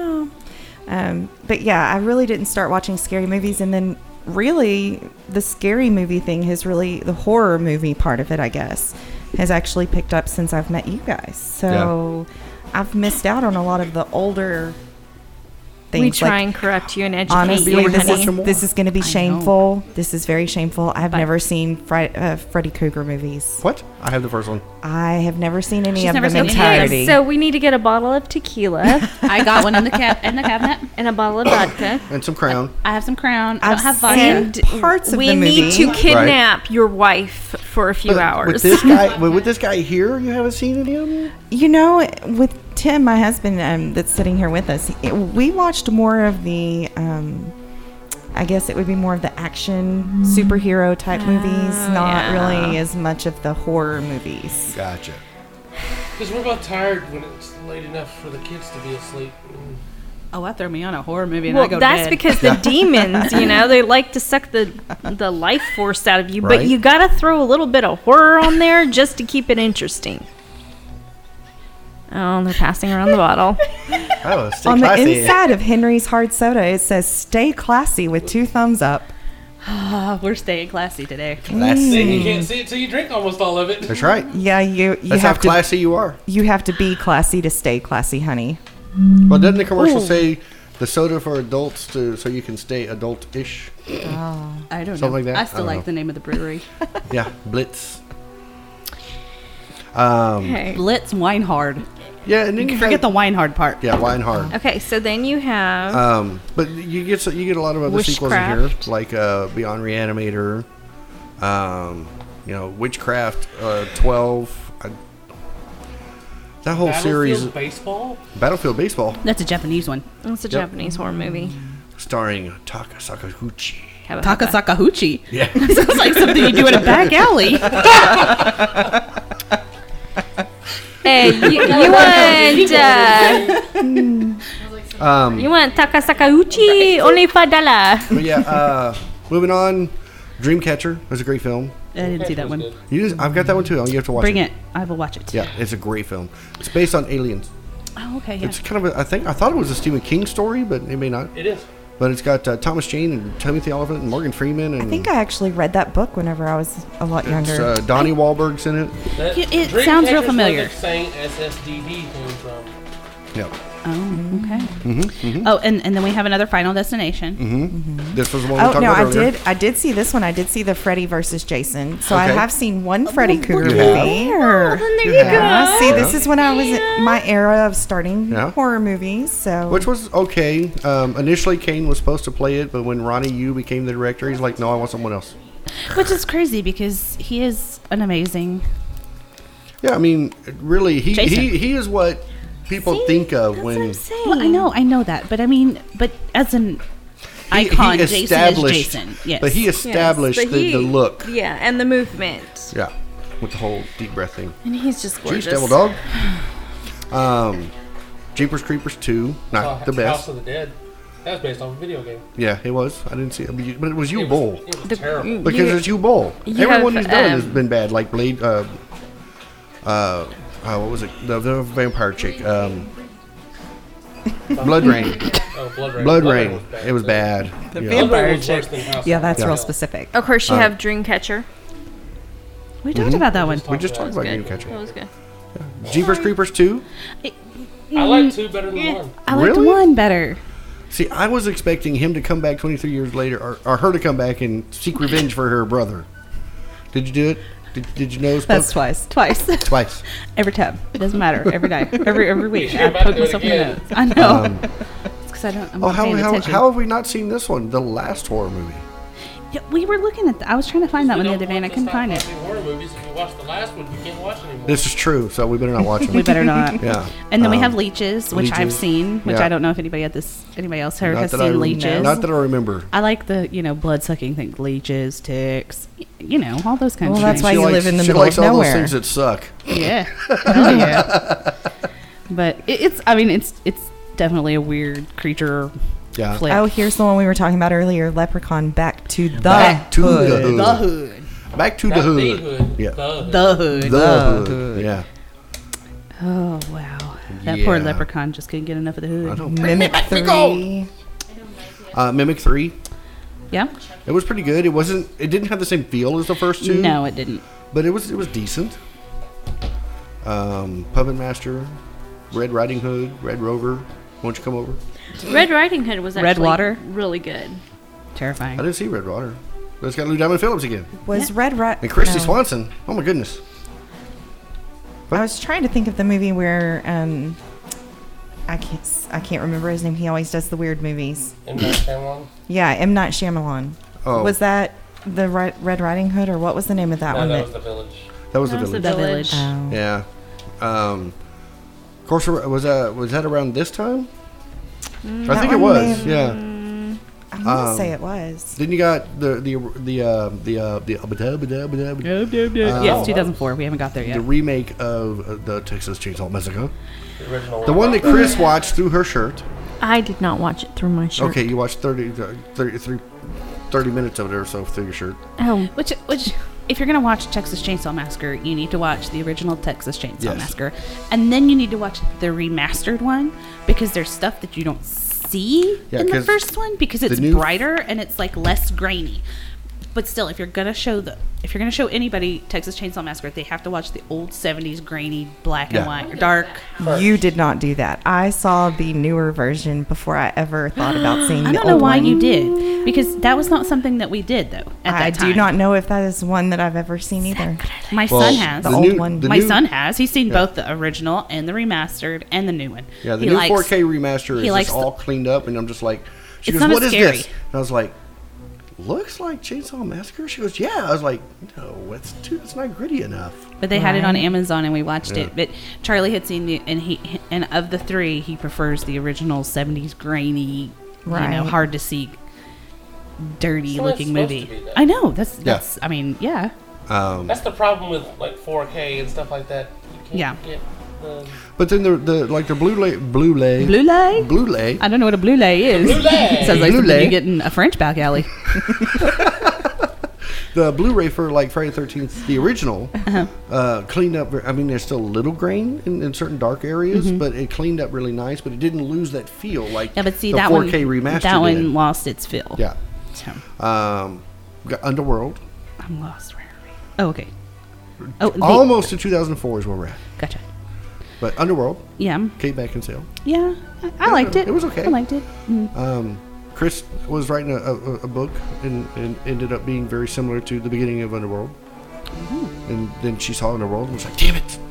Um, but yeah, I really didn't start watching scary movies, and then really the scary movie thing has really the horror movie part of it, I guess, has actually picked up since I've met you guys. So I've missed out on a lot of the older things. We try like, and correct you and educate honestly, you, this honey. is, more. this is going to be I know. shameful. This is very shameful. I've But- never seen Fri- uh, Freddy Krueger movies. What? I have the first one. I have never seen any She's of never them seen any. entirety. So we need to get a bottle of tequila I got one in the cab in the cabinet. and a bottle of vodka. And some Crown. I have some Crown. I I've don't have vodka. seen parts of we the movie. need to kidnap your wife for a few But hours. With this guy, with with this guy here, you haven't seen any of them? You know, with Tim, my husband, um, that's sitting here with us, it- we watched more of the, um, I guess it would be more of the action superhero type movies, not yeah. really as much of the horror movies. Gotcha. Because we're both tired when it's late enough for the kids to be asleep. Mm. Oh, I throw me on a horror movie and well, I go that's dead. because the demons, you know, they like to suck the the life force out of you. Right. But you got to throw a little bit of horror on there just to keep it interesting. Oh, they're passing around the bottle. Oh, stay On classy. the inside of Henry's Hard Soda, it says "Stay classy" with two thumbs up. Oh, we're staying classy today. Classy. See, you can't see it till you drink almost all of it. That's right. Yeah, you you That's how have to classy you are. you have to be classy to stay classy, honey. Well, doesn't the commercial say the soda for adults to so you can stay adult-ish? I don't Something know. like that? I I still don't like know. the name of the brewery. Yeah, Blitz. Um, Okay. Blitz Weinhard. yeah, and then You you forget have, the Weinhard part. yeah, wine hard. Okay, so then you have Um, but you get so, you get a lot of other sequels in here, Witchcraft. like uh, Beyond Reanimator, um, you know, Witchcraft, uh, twelve. I, that whole Battlefield series, baseball. Battlefield Baseball, That's a Japanese one. it's a Yep. Japanese horror movie. starring Taka Sakaguchi. How about that? Takasakahuchi. Yeah, Sounds like something you do in a back alley. Hey, you, you want uh, um, you want Takasakauchi only five dollar. but yeah. Uh, moving on, Dreamcatcher was a great film. I didn't see that one. Good. You just, I've got that one too. You have to watch Bring it. it. I will watch it. Yeah, it's a great film. It's based on aliens. Oh, okay. Yeah. It's kind of a, I think I thought it was a Stephen King story, but it may not. It is. But it's got uh, Thomas Jane and Timothy Oliphant and Morgan Freeman and I think I actually read that book whenever I was a lot younger. it's, uh, Donnie Wahlberg's in it. That, It- it Dreamcatcher's sounds real where familiar. they're saying S S D D came from. Yeah. Oh, okay. Mm-hmm, Oh, and, and then we have another Final Destination. mm-hmm. This was the one we Oh talked no, about I earlier. did. I did see this one. I did see the Freddy versus Jason. So I Okay. have seen one Freddy Krueger You have? movie. Oh, then there You you, have. go. Yeah, see, this is when I was in my era of starting Yeah. horror movies. So Which was okay. Um, initially, Kane was supposed to play it, but when Ronnie Yu became the director, he's like, no, I want someone else. Which is crazy because he is an amazing. Yeah, I mean, really, he Jason. he, he is what people See? think of That's when what I'm saying. Well, I know, I know that, but I mean, but as an he, icon, he Jason is established. Jason. Yes, But he Yes, established but the, he- the look. Yeah, and the movement. Yeah, with the whole deep breath thing. And he's just gorgeous. Jeez, Devil Dog. Um, Jeepers Creepers two, not Oh, the House best. of the Dead. That was based off a video game. Yeah, it was. I didn't see it, but you- but it was you It was, Bull. it was The- terrible. Because You- it's you Bull. you Everyone have, he's done um, has been bad. Like Blade. Uh, uh, uh, what was it? The, the vampire chick. Um, Blood Rain. Oh, Blood Rain. Blood was Rain. bad. It was bad. Blood Yeah. Rain vampire was worse than House yeah, of the that's Dead. real specific. Of course, you Uh, have Dreamcatcher. we talked about that one. We just talked about Good. Dreamcatcher. That was good. Jeepers Creepers two. I like two better than one. I liked Really? one better. See, I was expecting him to come back twenty-three years later, or, or her to come back and seek revenge for her brother. Did you do it? Did, did you know? That's twice. Twice. Twice. Every time. It doesn't matter. Every day. Every every week. You're I about to poke do it myself in the again. nose. I know. Um, It's because I don't. I'm oh, not how, paying how, attention. how have we not seen this one? The last horror movie. Yeah, we were looking at. The, I was trying to find that We one the don't other day and I want to couldn't stop find it. watching horror movies. If you watch the last one, you can't watch anymore. This is true, so we better not watch them. We better not. Yeah. And then we Um, have Leeches, which I've Leeches. seen, which Yeah. I don't know if anybody at this, anybody else here Not has that I seen rem- Leeches. Not that I remember. I like the you know blood sucking thing, leeches, ticks, y- you know all those kinds Well, of that's things. why She you likes, live in the she middle likes of all nowhere. those things that suck. Yeah, oh yeah. But it, it's I mean it's it's definitely a weird creature Yeah. flick. Oh, here's the one we were talking about earlier. Leprechaun Back to the Back to Hood. the hood. the hood, Back to Not the the hood. hood. Yeah. The hood. the hood. The, The hood. Yeah. Oh wow, that poor Yeah. leprechaun just couldn't get enough of the hood. I know. Mimic three. Uh, Mimic three. Yeah, It was pretty good. It wasn't. It didn't have the same feel as the first two. no, it didn't. But it was. It was decent. Um, Puppet Master, Red Riding Hood, Red Rover. Won't you come over? Red Riding Hood was actually Red Water? really good. I Terrifying. didn't see Red Water. But it's got Lou Diamond Phillips again Was Red Ri- and Christy no. Swanson. Oh my goodness. I was trying to think of the movie where um, I can't s- I can't remember his name. He always does the weird movies. M. Night Shyamalan. Yeah, M Night Shyamalan. Oh, Was that the Red, Red Riding Hood, or what was the name of that No, one? that was the village. that was the That was village. the The village. Oh. Yeah. Um, of course, was that was that around this time? I That think it one may was. have- Yeah. I want to Um, say it was. Then you got the the the uh, the uh, the uh, yes, two thousand four. We haven't got there yet. the remake of uh, the Texas Chainsaw Massacre, The original. the one that Chris watched through her shirt. I did not watch it through my shirt. Okay, you watched thirty, uh, thirty, thirty minutes of it or so through your shirt. Oh, Which, which, if you're gonna watch Texas Chainsaw Massacre, you need to watch the original Texas Chainsaw Yes. Massacre, and then you need to watch the remastered one because there's stuff that you don't see Yeah, in the 'cause first one because the it's new- brighter and it's like less grainy. But still, if you're gonna show the, if you're gonna show anybody Texas Chainsaw Massacre, they have to watch the old seventies grainy black Yeah. and white or dark. You did not do that. I saw the newer version before I ever thought about seeing I the don't know old why one. you did because that was not something that we did though. At I that time. do not know if that is one that I've ever seen either. My Well, son has. The the old new, one. the My new- son has. He's seen Yeah. both the original and the remastered and the new one. Yeah, the He new likes- four K remaster he is likes just the- all cleaned up, and I'm just like, she It's goes, not "What as is scary." this?" And I was like, "Looks like Chainsaw Massacre." She goes, "Yeah." I was like, "No, it's too, it's not gritty enough." But they had it on Right. Amazon and we watched Yeah. it. But Charlie had seen the and he and of the three, he prefers the original seventies grainy, you know, Right. hard to see, dirty So it's looking supposed movie. to be that. I know that's that's. I mean, yeah. Um, That's the problem with like four K and stuff like that. You can't Yeah. get the but then the the like the Blu-ray, Blu-ray, Blu-ray. Blu-ray. I don't know what a Blu-ray is. Blu-ray. Sounds like something Blu-ray. you get in a French back alley. The Blu-ray for like Friday the thirteenth, the original, Uh-huh. uh, cleaned up. I mean, there's still a little grain in, in certain dark areas, Mm-hmm. but it cleaned up really nice. But it didn't lose that feel like Yeah, but see the that four one. K remaster that one did. lost its feel. Yeah. So, Um, we got Underworld. I'm lost. Where are we? Oh, okay. Oh, the, Almost to two thousand four is where we're at. gotcha. But Underworld, Yeah. Kate Beckinsale. Yeah. I, I liked it. It was okay. I liked it. Mm. Um, Chris was writing a, a, a book and, and ended up being very similar to the beginning of Underworld. Mm-hmm. And then she saw Underworld and was like, damn it.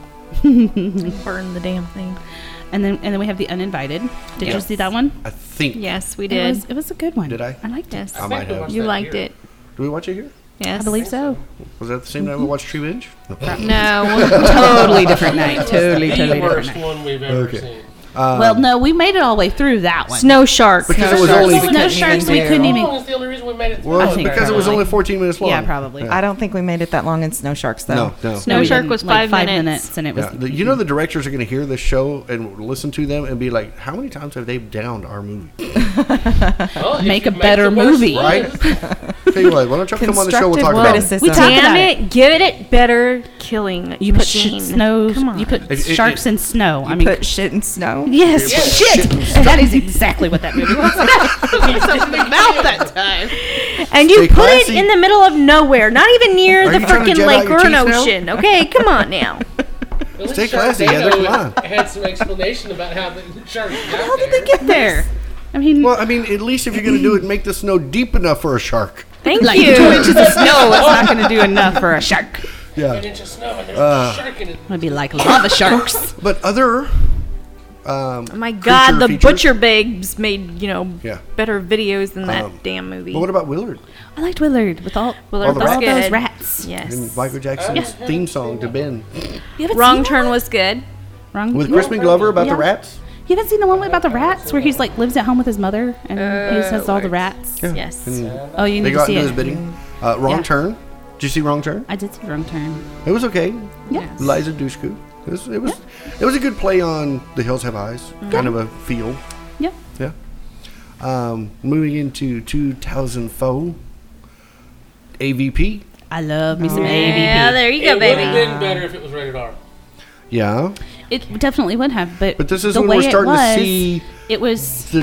Burn the damn thing. And then and then we have The Uninvited. Did you Yes. see that one? I think. Yes, we It did. was, it was a good one. Did I? I liked it. Yes. I might have. You liked it. Did we watch it here? Yes. I believe so. Was that at the same time we watched Tree Binge? No. Totally different night. Totally, The totally different worst night. one we've ever Okay. seen. Um, Well, no, we made it all the way through that one. Snow sharks. Because Snow it was sharks. only- Snow sharks, we couldn't How even. long is the only reason we made it through? well, I it's think because it was probably. only fourteen minutes long. Yeah, probably. Yeah. I don't think we made it that long in Snow Sharks, though. No, no. Snow No, we shark didn't. was Like five minutes. and it was. Yeah, the- you know the directors are going to hear this show and listen to them and be like, how many times have they downed our movie? Well, if Make you a better the worst movie. one- Right? Tell you what, why don't you come on the show, we'll Constructive talk about it. criticism. We talked Damn about it! Give it better killing You put sh- machine. snow. Come on. You put It- it- sharks in snow. I You mean, put shit in snow. yes, You put shit. shit in And that is exactly what that movie was. Something about that time. And you Stay put classy. it in the middle of nowhere, not even near Are the you trying to freaking jet out lake your or an teeth now? ocean. Okay, come on now. At least Stay classy, Sharknado Heather, come on. had some explanation about how the sharks got How did there. they get there? I mean, Well, I mean, at least if you're going to do it, make the snow deep enough for a shark. Thank like you. two inches of snow is not going to do enough for a shark. Yeah. An inch of snow and there's Uh, a shark in it. It'd be like lava sharks. But other. Um, Oh my God, creature the features- Butcher Babes made, you know, Yeah. better videos than that Um, damn movie. But what about Willard? I liked Willard with all, Willard all the was all good. those rats. Yes. And Michael Jackson's theme song to Ben. You haven't Wrong seen Turn that? was good. Wrong. With Crispin Glover about Yeah. the rats? You haven't seen the one about the rats where he's like lives at home with his mother and he just has all the Lord. rats. Yeah. Yes. And Oh, you they need go to out see and do it. his bidding. Uh, Wrong Yeah. Turn. Did you see Wrong Turn? I did see Wrong Turn. It was okay. Yeah. Liza Dushku. It was it was it was a good play on The Hills Have Eyes, kind of a feel. Yep. Yeah. Um, moving into two thousand four, A V P. I love me some Yeah, A V P. there you It go, would have baby. been better if it was rated R. Yeah, It definitely would have, but but this is the when way we're it starting was, to see it was the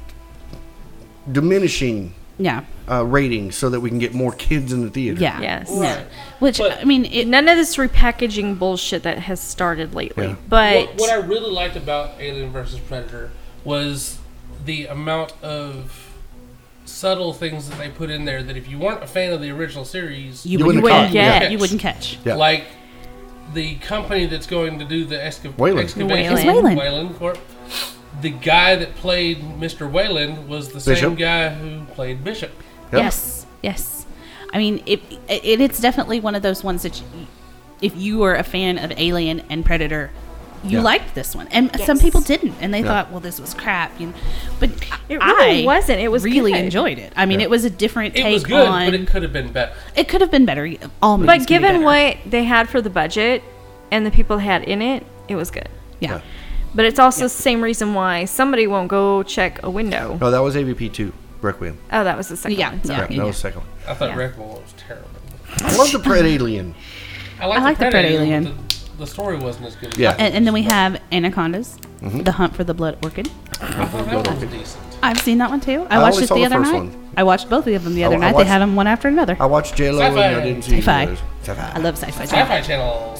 diminishing yeah uh, ratings, so that we can get more kids in the theater. yeah Yes. yeah. Which But- I mean, it None of this repackaging bullshit that has started lately. Yeah. But What, what I really liked about Alien versus Predator was the amount of subtle things that they put in there that if you weren't a fan of the original series, you, You wouldn't, wouldn't get. catch. You wouldn't catch. Yeah. like the company that's going to do the exca- Wayland. excavation, It's Wayland. Wayland Corp. The guy that played Mister Wayland was the Bishop. same guy who played Bishop. Yep. Yes, yes. I mean, it, it it's definitely one of those ones that you, if you were a fan of Alien and Predator, you Yeah. liked this one, and some Yes. people didn't, and they Yeah. thought, well, this was crap. You know? But It really I wasn't. It was really good. enjoyed it. I mean, Yeah. it was a different It take was good, on. but it could have been better. It could have been better. All movies but can be given better. what they had for the budget and the people had in it, it was good. yeah. Yeah. But it's also the same reason why somebody won't go check a window. No, that was A V P two, Requiem. Oh, that was the second Yeah, one. yeah. Sorry. Yeah, that was the second one. I thought Yeah. Wreck-Ball was terrible. I love the Pred Alien. I like, I like the the, Pred Predator, Alien. but The, the story wasn't as good. As Yeah. the And, and then we others, have Anacondas, The Hunt for the Blood Orchid. but I thought that was decent. I've seen that one too. I, I watched only it saw the the other first night. one. I watched both of them the I- other I night. watched- They had them one after another. I watched J Lo and I Sci-fi. didn't see Sci-fi. those. Sci-fi. I love sci-fi. Sci-Fi Channel.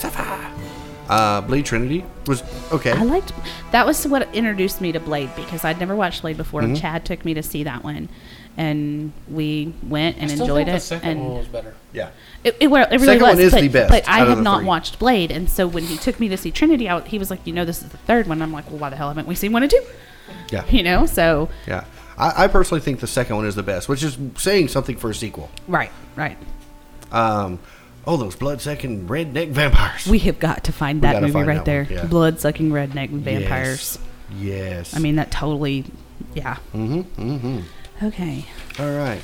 Uh, Blade Trinity was okay. I liked that was what introduced me to Blade because I'd never watched Blade before. Mhm. Chad took me to see that one, and we went and I still enjoyed think it. the second and one was better. Yeah. it, it, well, it really Second was. one is but, the best but I out of have the not three. watched Blade, and so when he took me to see Trinity, I, he was like, "You know, this is the third one." I'm like, "Well, why the hell haven't we seen one and two? Yeah. You know, so Yeah. I, I personally think the second one is the best, which is saying something for a sequel. right, right. Um, oh, those blood-sucking redneck vampires. We have got to find We that gotta movie find right that there. one, yeah. Blood sucking redneck vampires. Yes. I mean, that totally, yeah. Mm-hmm. Mm-hmm. Okay. All right.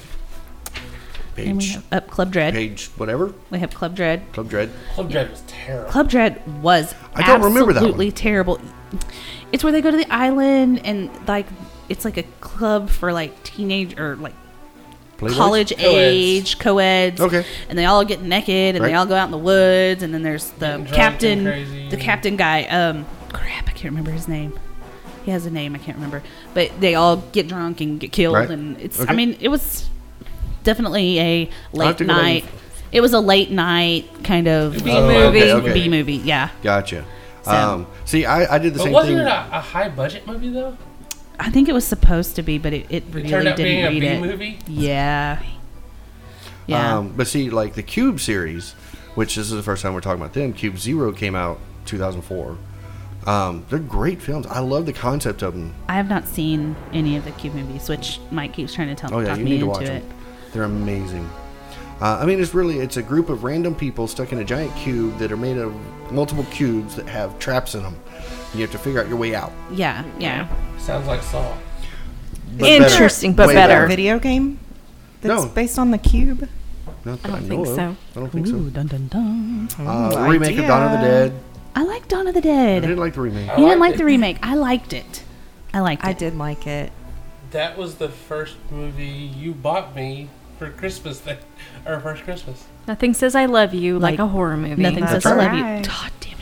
And we Page. have up Club Dread. Page. Whatever. We have Club Dread. Club Dread. Club Dread was terrible. Club Dread was I don't remember that one. absolutely terrible. It's where they go to the island and like it's like a club for like teenage or like Playboys? college Co-eds. age co-eds. Okay. And they all get naked and they Right. all go out in the woods and then there's the Getting drunk captain, and crazy. the captain guy. Um, crap, I can't remember his name. He has a name I can't remember, but they all get drunk and get killed Right. and it's. Okay. I mean, it was definitely a have late to go back night. and- It was a late night kind of B Oh, movie. okay, okay. B movie. Yeah. Gotcha. So Um, see, I, I did the But same wasn't thing. it a, a high budget movie though? I think it was supposed to be, but it, it really It turned out didn't being a read B it. movie. Yeah. Yeah. Um, but see, like the Cube series, which this is the first time we're talking about them. Cube Zero came out two thousand four. Um, they're great films. I love the concept of them. I have not seen any of the Cube movies, which Mike keeps trying to tell Oh yeah, talk you me need to into watch it. them. They're amazing. Uh, I mean, it's really it's a group of random people stuck in a giant cube that are made of multiple cubes that have traps in them. You have to figure out your way out. Yeah, yeah. Sounds like Saw. But better. Interesting, but Way better. Video game that's No. based on the cube. Not that I don't know think of. so. I don't think Ooh, dun dun dun. so. Uh, Ooh, the remake of Dawn of the idea. Dead. I like Dawn of the I Dead. didn't like the remake. I You didn't liked like it. the remake. I liked it. I liked it. I did like it. That was the first movie you bought me for Christmas, that, or first Christmas. Nothing says I love you like, Like, a horror movie. Nothing That's says I love right. you. God damn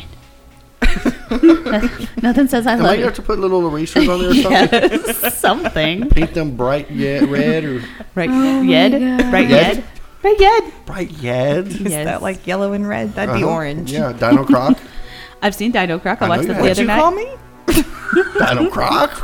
it. Nothing says I Am I love gonna you. have to put little erasers on there or something? Yes, something. Paint them bright ye- red or Right, Oh Yed? Right, Yed? Yed? Right, Yed? bright red. Is Yes. that like yellow and red? That'd be Uh-huh. orange. Yeah, Dino Croc. I've seen Dino Croc. I, I know watched you that have. the What'd other you night. call me? Dino Croc.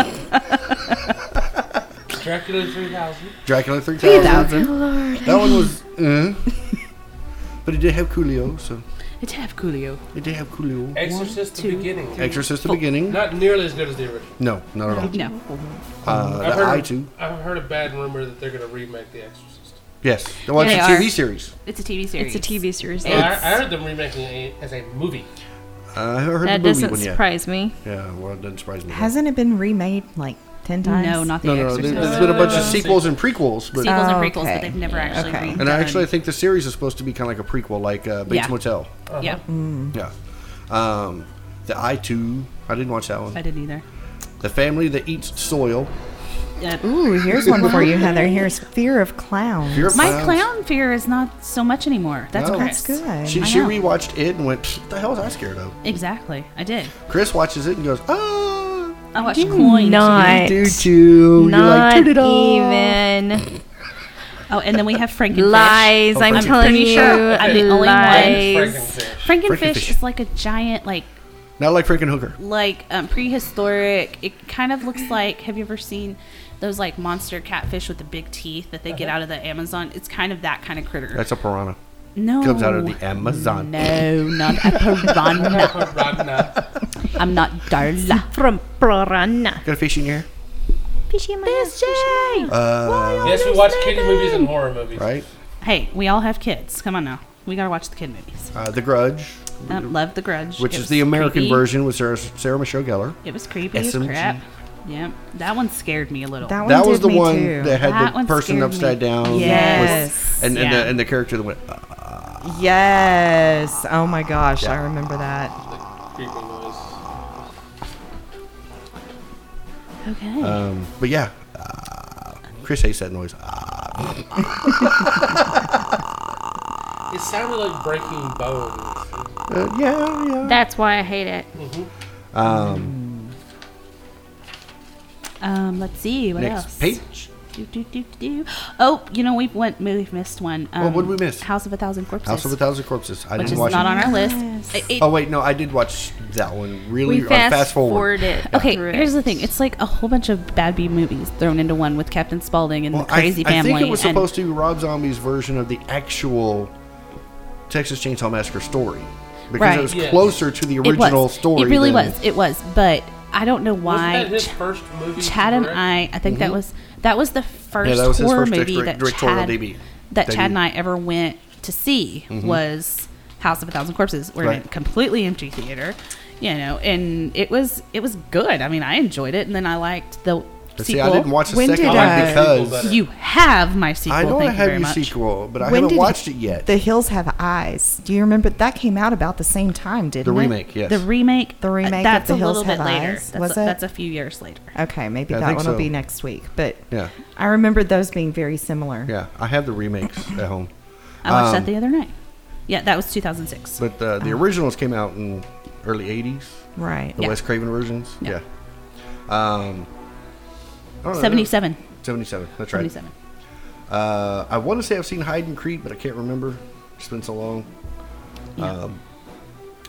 Dracula three thousand. Dracula three thousand. Lord. That one was, uh, but it did have Coolio, so It did have Coolio. it did have Coolio. Exorcist the two, beginning. Exorcist the beginning. Not nearly as good as the original. No, not at all. No. Uh, I've the I heard, two. I've heard a bad rumor that they're going to remake The Exorcist. Yes, well, it's They a T V are. series. It's a T V series. It's a T V series. Well, I, I heard them remaking it as a movie. Uh, I haven't heard That the movie doesn't one yet. surprise me. Yeah, well, it doesn't surprise me. Hasn't it been remade like ten times? No, not the no, no, no. Exorcist. There, has been a bunch of Uh, sequels and prequels, but Sequels and Oh, prequels, okay. but they've never actually Okay. redone. and I actually think the series is supposed to be kind of like a prequel, like uh, Bates Yeah. Motel. Yeah, Yeah. Um, the I two. I didn't watch that one. I didn't either. The Family That Eats Soil. Yeah. Ooh, here's one for you, Heather. Here's Fear of Clowns. Fear of My Clowns. clown fear is not so much anymore. That's No. Chris. That's good. She, I she know. rewatched it and went, "Pfft, the hell was I scared of?" Exactly. I did. Chris watches it and goes, "Ah." I watched Coin. not. Do too. You're Not like, "Turn it off." even. Oh, and then we have Frankenfish. Lies. Oh, I'm Frankenfish. telling Pretty you. sure I'm the only one. lies. Frankenfish. Frankenfish Frankenfish. is like a giant, like Not like freaking Hooker. like um, prehistoric. It kind of looks like. Have you ever seen those like monster catfish with the big teeth that they get out of the Amazon? It's kind of that kind of critter. That's a piranha. no, Comes out of the Amazon. No, not a piranha. Piranha. I'm not Darla. From Piranha. Got a fish in your hair? Fishy in my ass, fishy. Uh, Yes, we watch kiddie movies and horror movies. right? Hey, we all have kids. Come on now. We gotta watch the kid movies. Uh, the Grudge, Um, love The Grudge. which It is was the American creepy. version with Sarah, Sarah Michelle Gellar. It was creepy as S M G. crap. Yeah, that one scared me a little. That one That was did the me one too. that had That the one person scared upside me. down. Yes. with- and, and, Yeah. the, and the character that went, uh, Yes. Oh my gosh, I remember that. Creepy noise. okay. um, but yeah. Uh, Chris hates that noise. Uh, It sounded like breaking bones. uh, yeah, yeah. That's why I hate it. Um, Um, let's see what next else. page. Do, do, do, do. Oh, you know we went we've missed one. Um, Well, what did we miss? House of a Thousand Corpses. House of a Thousand Corpses. I which didn't is watch not it. on our list. Yes. It- it- Oh wait, no, I did watch that one. Really, We uh, fast, fast forward. forwarded. okay, through here's it. the thing. It's like a whole bunch of bad B movies thrown into one with Captain Spaulding and Well, the Crazy I, Family. I think it was and- supposed to be Rob Zombie's version of the actual Texas Chainsaw Massacre story because Right. it was Yes. closer to the It original was. story. It really than- was. It was. But I don't know Wasn't why. that his first movie? Chad to and direct? I, I think that was that was the first Yeah, that was his horror first movie direct- that directorial Chad debut. that Debut. Chad and I ever went to see was House of a Thousand Corpses. We're in a Right. completely empty theater, you know, and it was it was good. I mean, I enjoyed it, and then I liked the But see, sequel. I didn't watch the When second did, one uh, because better. You have my sequel. I know Thank I you have very your much. sequel, but I When haven't did watched it yet. The Hills Have Eyes. Do you remember that came out about the same time, didn't The it? remake, yes. The remake. The remake of That's The a Hills little bit Have later. Eyes, That's was a, it? That's a few years later. Okay, maybe Yeah, I that think one will so. be next week. But Yeah, I remember those being very similar. yeah, I have the remakes at home. I watched Um, that the other night. Yeah, that was two thousand six. But uh, the originals came out in early eighties. Right. The Yeah. Wes Craven versions. Yeah. Yeah. Um, I don't know, seventy-seven. seventy-seven. That's right. seventy-seven. Uh, I want to say I've seen Hide and Creep, but I can't remember. It's been so long. Yeah. Um,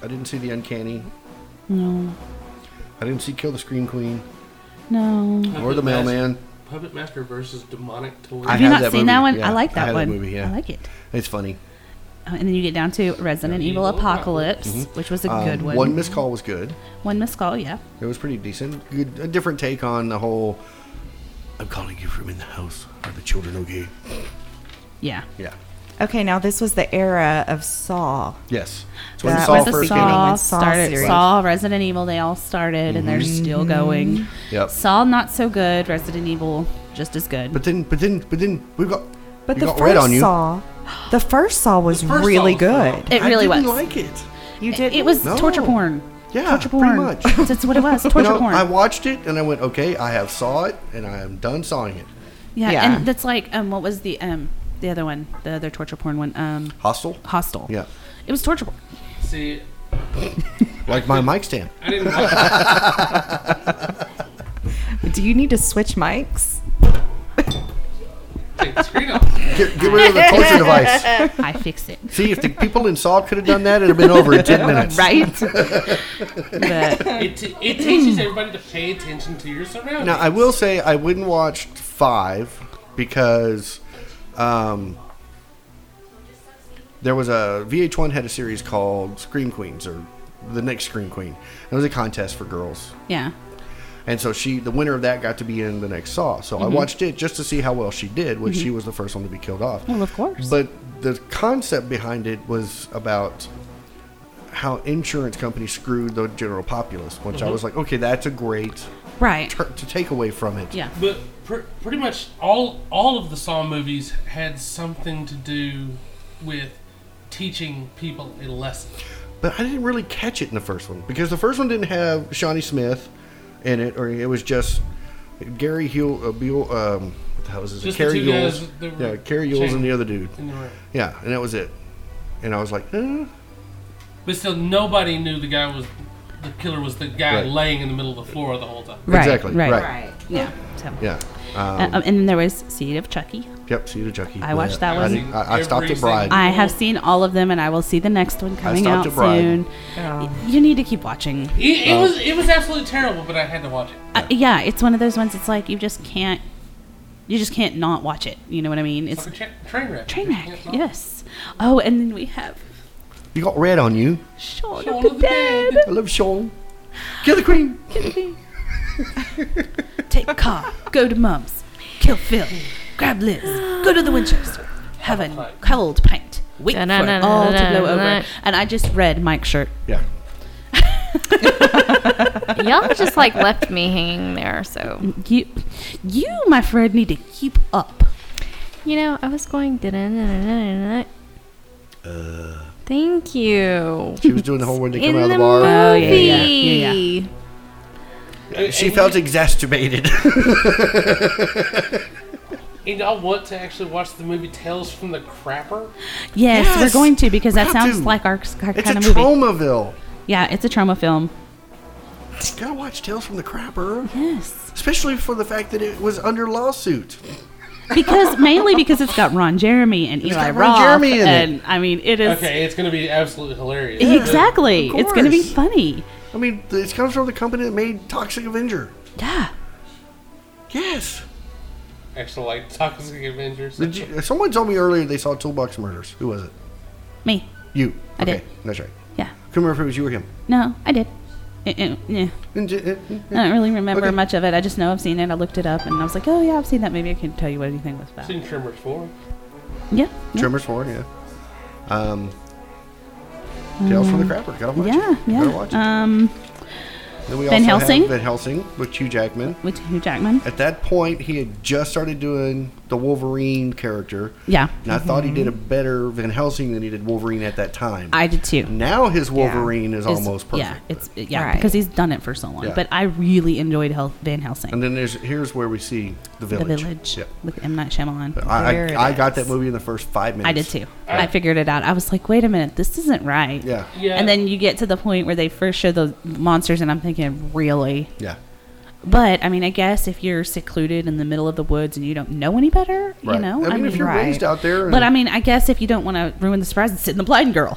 I didn't see The Uncanny. No. I didn't see Kill the Scream Queen No. or The Mailman. Puppet Master versus Demonic Toy. I Have you had not that seen movie, that one? yeah. I like I that had one. that movie, yeah. I like it. It's funny. Uh, and then you get down to Resident Evil Evil Apocalypse, Apocalypse. which was a Um, good one. One Missed Call was good. One missed call, yeah. It was pretty decent. Good, a different take on the whole. I'm calling you from in the house. Are the children okay? Yeah. Yeah. Okay, now this was the era of Saw. Yes. So when That Saw was the the first beginning came Saw out. when Saw started. series. Saw, Resident Evil, they all started, and they're still going. Yep. Saw, not so good. Resident Evil, just as good. But then, but then, but then we got. But we the got red first on you. Saw, the first Saw was The first Saw really was good. phenomenal. it really I didn't was. like it. You did. It was No. torture porn. Yeah, torture pretty porn. much. That's what it was. Torture You know, porn. I watched it and I went, okay, I have saw it and I am done sawing it. yeah, Yeah. and that's like um, what was the um, the other one, the other torture porn one, um, Hostile. Hostel. Yeah. It was torture porn. See, Like my mic stand. I didn't watch Do you need to switch mics? take the screen off. Get, get rid of the torture device. I fixed it. See, if the people in Saw could have done that, it'd have been over in ten minutes. Right? but It, t- it teaches everybody to pay attention to your surroundings. Now, I will say I wouldn't watch five because um, there was a V H one had a series called Scream Queens or the next Scream Queen. It was a contest for girls, yeah. and so she, the winner of that, got to be in the next Saw. So I watched it just to see how well she did, which she was the first one to be killed off. Well, of course. But the concept behind it was about how insurance companies screwed the general populace, which I was like, okay, that's a great Right. ter- to take away from it. Yeah. But pr- pretty much all all of the Saw movies had something to do with teaching people a lesson. But I didn't really catch it in the first one because the first one didn't have Shawnee Smith in it, or it was just Gary Hule, uh, Buell, um, what the hell was his name? Just the Carrie two Yules. guys that were Yeah, Carrie Yules and chained the other dude. in the room. Yeah, and that was it. And I was like, eh. But still, nobody knew the guy was the killer was the guy Right. laying in the middle of the floor the whole time. Right. Exactly, Right. right. Yeah. So. Yeah. Um, Uh, um, and then there was Seed of Chucky. yep, see the Chucky. I watched that I, one. didn't- I, I stopped Every at Bride. single- I have seen all of them, and I will see the next one coming stopped out at Bride. soon. Oh. You need to keep watching. It, it was it was absolutely terrible, but I had to watch it. Uh, yeah, it's one of those ones. It's like you just can't, you just can't not watch it. You know what I mean? It's It's like a tra- train wreck. train You wreck. can't not- Yes. Oh, and then we have You got red on you. Shaun Shaun of the of the Dead. Dead. I love Sean. Kill the queen. Take a car, go to Mum's, kill Phil, grab Liz, go to the Winchester, have a cold pint, wait for it all to blow over. And I just read Mike's shirt. Yeah. Y'all just like left me hanging there, so You, you, my friend, need to keep up. you know I was going. Uh, Thank you. she was doing the whole when they come In out of the the bar. Oh, yeah, yeah, movie. yeah, yeah. She felt exacerbated. And y'all want to actually watch the movie Tales from the Crapper? Yes, Yes, we're going to because that have sounds to. like our, our It's kind a of movie. Traumaville. Yeah, it's a trauma film. You gotta watch Tales from the Crapper. Yes, Especially for the fact that it was under lawsuit. because mainly because it's got Ron Jeremy and Eli got Ron Roth, Jeremy in it. and I mean it is Okay, it's going to be absolutely hilarious. exactly. of It's going to be course. funny. I mean, it comes from the company that made Toxic Avenger. Yeah. Yes. Actually, like Toxic Avengers. Did you, someone told me earlier they saw Toolbox Murders. Who was it? Me. You. I okay, did. That's right. Yeah. Couldn't remember if it was you or him. No, I did. Uh, uh, yeah. I don't really remember Okay. much of it. I just know I've seen it. I looked it up and I was like, oh yeah, I've seen that. Maybe I can tell you what anything was about. Seen Tremors four. Yeah. yeah. Tremors four, yeah. Um, Tales from the Crapper. Gotta watch Yeah, it. yeah. Gotta watch it. Um, Then we Van also Helsing? have Van Helsing with Hugh Jackman. with Hugh Jackman. At that point, he had just started doing the Wolverine character. Yeah. And I thought he did a better Van Helsing than he did Wolverine at that time. I did too. now his Wolverine is It's- almost perfect. Yeah, it's yeah Right. because he's done it for so long. Yeah. But I really enjoyed Hel- Van Helsing. And then there's here's where we see the The village. Village Yep. with M. Night Shyamalan. I, There it I, I got is. that movie in the first five minutes. I did too. I figured it out. I was like, wait a minute, this isn't right. Yeah. Yeah. And then you get to the point where they first show the monsters, and I'm thinking, really? Yeah. But I mean, I guess if you're secluded in the middle of the woods and you don't know any better, Right. you know. I mean, if you're Right. raised out there. And, but I mean, I guess if you don't want to ruin the surprise, sit in the blind girl.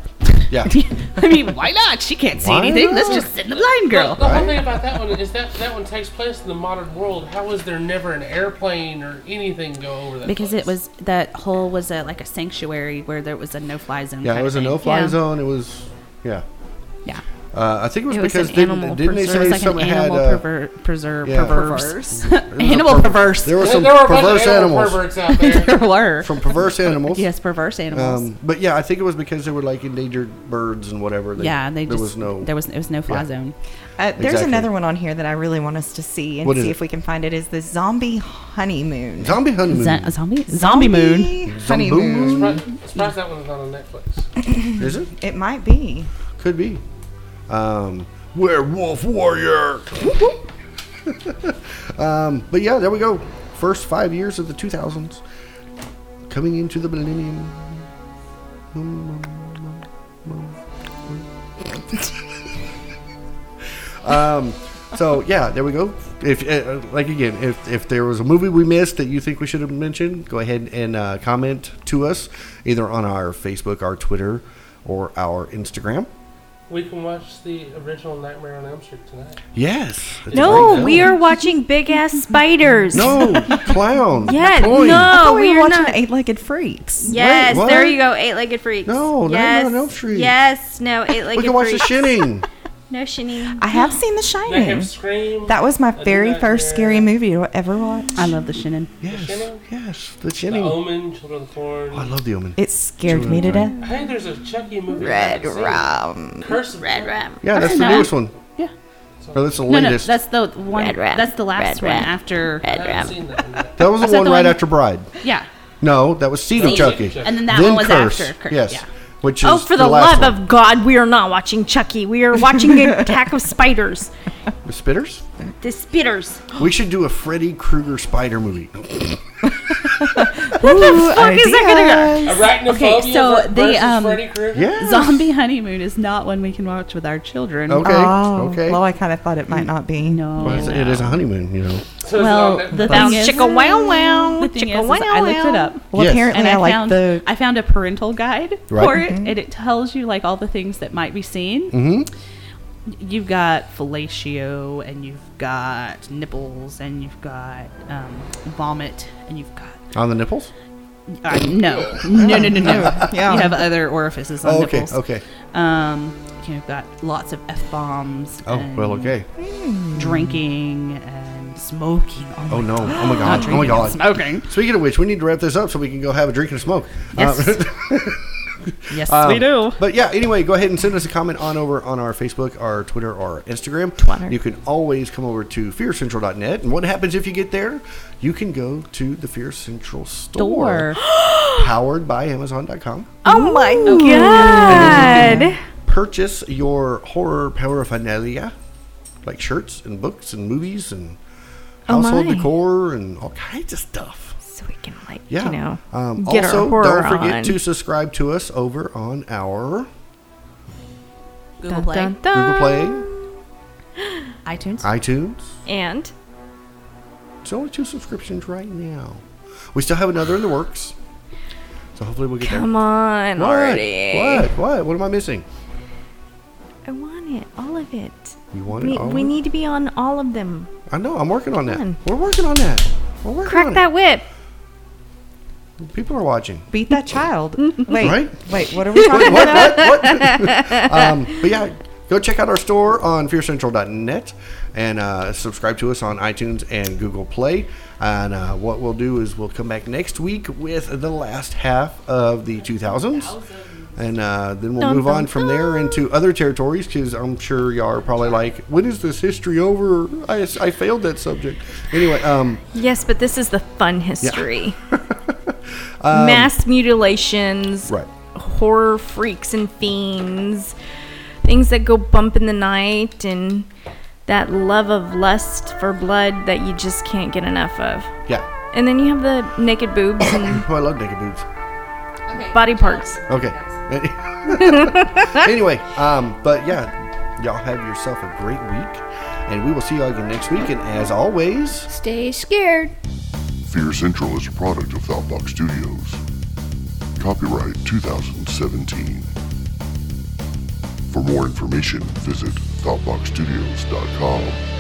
Yeah. I mean, why not? She can't see Why anything. not? Let's just send the blind The, girl. the whole Right. thing about that one is that that one takes place in the modern world. How is there never an airplane or anything go over that? Because place? it was that hole was a, like a sanctuary where there was a no-fly zone. Yeah, kind it was a of thing. no-fly Yeah. zone. It was, yeah. Yeah, Uh, I think it was It was because an didn't, animal didn't they preserve. it say was like an something had animal uh, perver- preserve yeah. perverse. there was a Animal perver- perverse. There were there, some there were a bunch perverse of animal animals. perverts out there. There were. From perverse animals. Yes, perverse animals. Um, but yeah, I think it was because they were like endangered birds and whatever. They, yeah, and they there just was no. there was it was no fly Yeah. zone. Uh, there's Exactly. another one on here that I really want us to see and What is see it? if we can find it. Is the zombie honeymoon? Zombie honeymoon. Z- zombie zombie moon. honeymoon. Surprised, surprised that one's not on Netflix. Is it? It might be. Could be. Um, Werewolf Warrior. um, but yeah, there we go. First five years of the two thousands. Coming into the millennium. um, so yeah, there we go. If uh, like again, if if there was a movie we missed that you think we should have mentioned, go ahead and uh, comment to us either on our Facebook, our Twitter, or our Instagram. We can watch the original Nightmare on Elm Street tonight. Yes. it's a great No, film. we are watching big ass spiders. No, clown. Yeah, Toy. no. I thought we we were are watching not. Eight-Legged Freaks. Yes, Wait, there what? you go. Eight-legged freaks. No, Nightmare yes, on Elm Street. Yes, no, eight-legged We can watch The freaks. Shining. No Shining. I have seen The They Shining. have Scream. That was my A New very Nightmare, first scary movie to ever watch. I love the Shannon. Yes, Shining? yes, The The Shining. Omen, Children of the Corn. Oh, I love The Omen. It scared me to death. I think there's a Chucky movie. I Red haven't seen. Rum. Curse of Red Ram. Yeah, that's the No. newest one. Yeah. Or that's the No, no, latest. that's the one. Red Ram. That's the last Red one Ram. after. I Red haven't Ram. seen that one yet. that was the Was that one the right one- after Bride. Yeah. No, that was Seed of Seed Chucky. of Chucky. And then that Then one was Curse. after. Curse. Yes. Yeah. Which is Oh, for the, last love one. of God, we are not watching Chucky. We are watching Attack of Spiders. The Spitters? The Spitters. We should do a Freddy Krueger spider movie. What the fuck is that gonna go? Arachnophobia Okay, so ver- the, versus um, Freddy Krueger? Yeah. Zombie honeymoon is not one we can watch with our children. Okay. Oh, okay. well, I kind of thought it might not be. No. Well, it's- it is a honeymoon, you know. So is it Well, on the Netflix? thing is, Chicka wow wow. the thing Chicka is, wow is I looked it up. Well, Yes. apparently And I, I, like found the. I found a parental guide Right. for it, Mhm. and it tells you like all the things that might be seen. Mm-hmm. You've got fellatio, and you've got nipples, and you've got um, vomit, and you've got On the nipples? uh, no, no, no, no, no. Yeah. You have other orifices on Oh, okay, nipples. okay. Um, you've got lots of f bombs. Oh, well, okay. Drinking and smoking. Oh, Oh, my no. God. Oh, my Not God. Oh, my drinking and God. Smoking. Speaking of which, we need to wrap this up so we can go have a drink and a smoke. Yes. Uh, Yes, Um, we do. But yeah, anyway, go ahead and send us a comment on over on our Facebook, our Twitter, or our Instagram. Twitter. You can always come over to fear central dot net. And what happens if you get there? You can go to the Fear Central store, Door. powered by amazon dot com. Oh my And God. Purchase your horror paraphernalia, like shirts and books and movies and Oh household my. decor and all kinds of stuff. So we can, like, Yeah. you know, um, get also, our horror don't forget on. to subscribe to us over on our Google Dun, Play, dun, dun. Google Play, iTunes. iTunes. And It's only two subscriptions right now. We still have another in the works. So hopefully we'll get come there. on What? already. What? What? What am I missing? I want it. All of it. You want We, it all? we need to be on all of them. I know. I'm working on that. on. We're working on that. We're working Crack on that whip. it. People are watching. Beat that child. Wait, Right? wait, what are we What? talking What? about? What? what? um, but yeah, go check out our store on fear central dot net and uh, subscribe to us on iTunes and Google Play. And uh, what we'll do is we'll come back next week with the last half of the two thousands. And uh, then we'll Dun, move dun, on from there into other territories because I'm sure y'all are probably like, when is this history over? I, I failed that subject. Anyway, um, Yes, but this is the fun history. Mass mutilations, right. horror freaks and fiends, things that go bump in the night, and that love of lust for blood that you just can't get enough of. Yeah. And then you have the naked boobs and Oh, I love naked boobs. body parts. Okay. Anyway, um, but yeah, y'all have yourself a great week, and we will see y'all again next week. And as always, Stay scared. Fear Central is a product of Thoughtbox Studios. Copyright two thousand seventeen. For more information, visit thoughtbox studios dot com.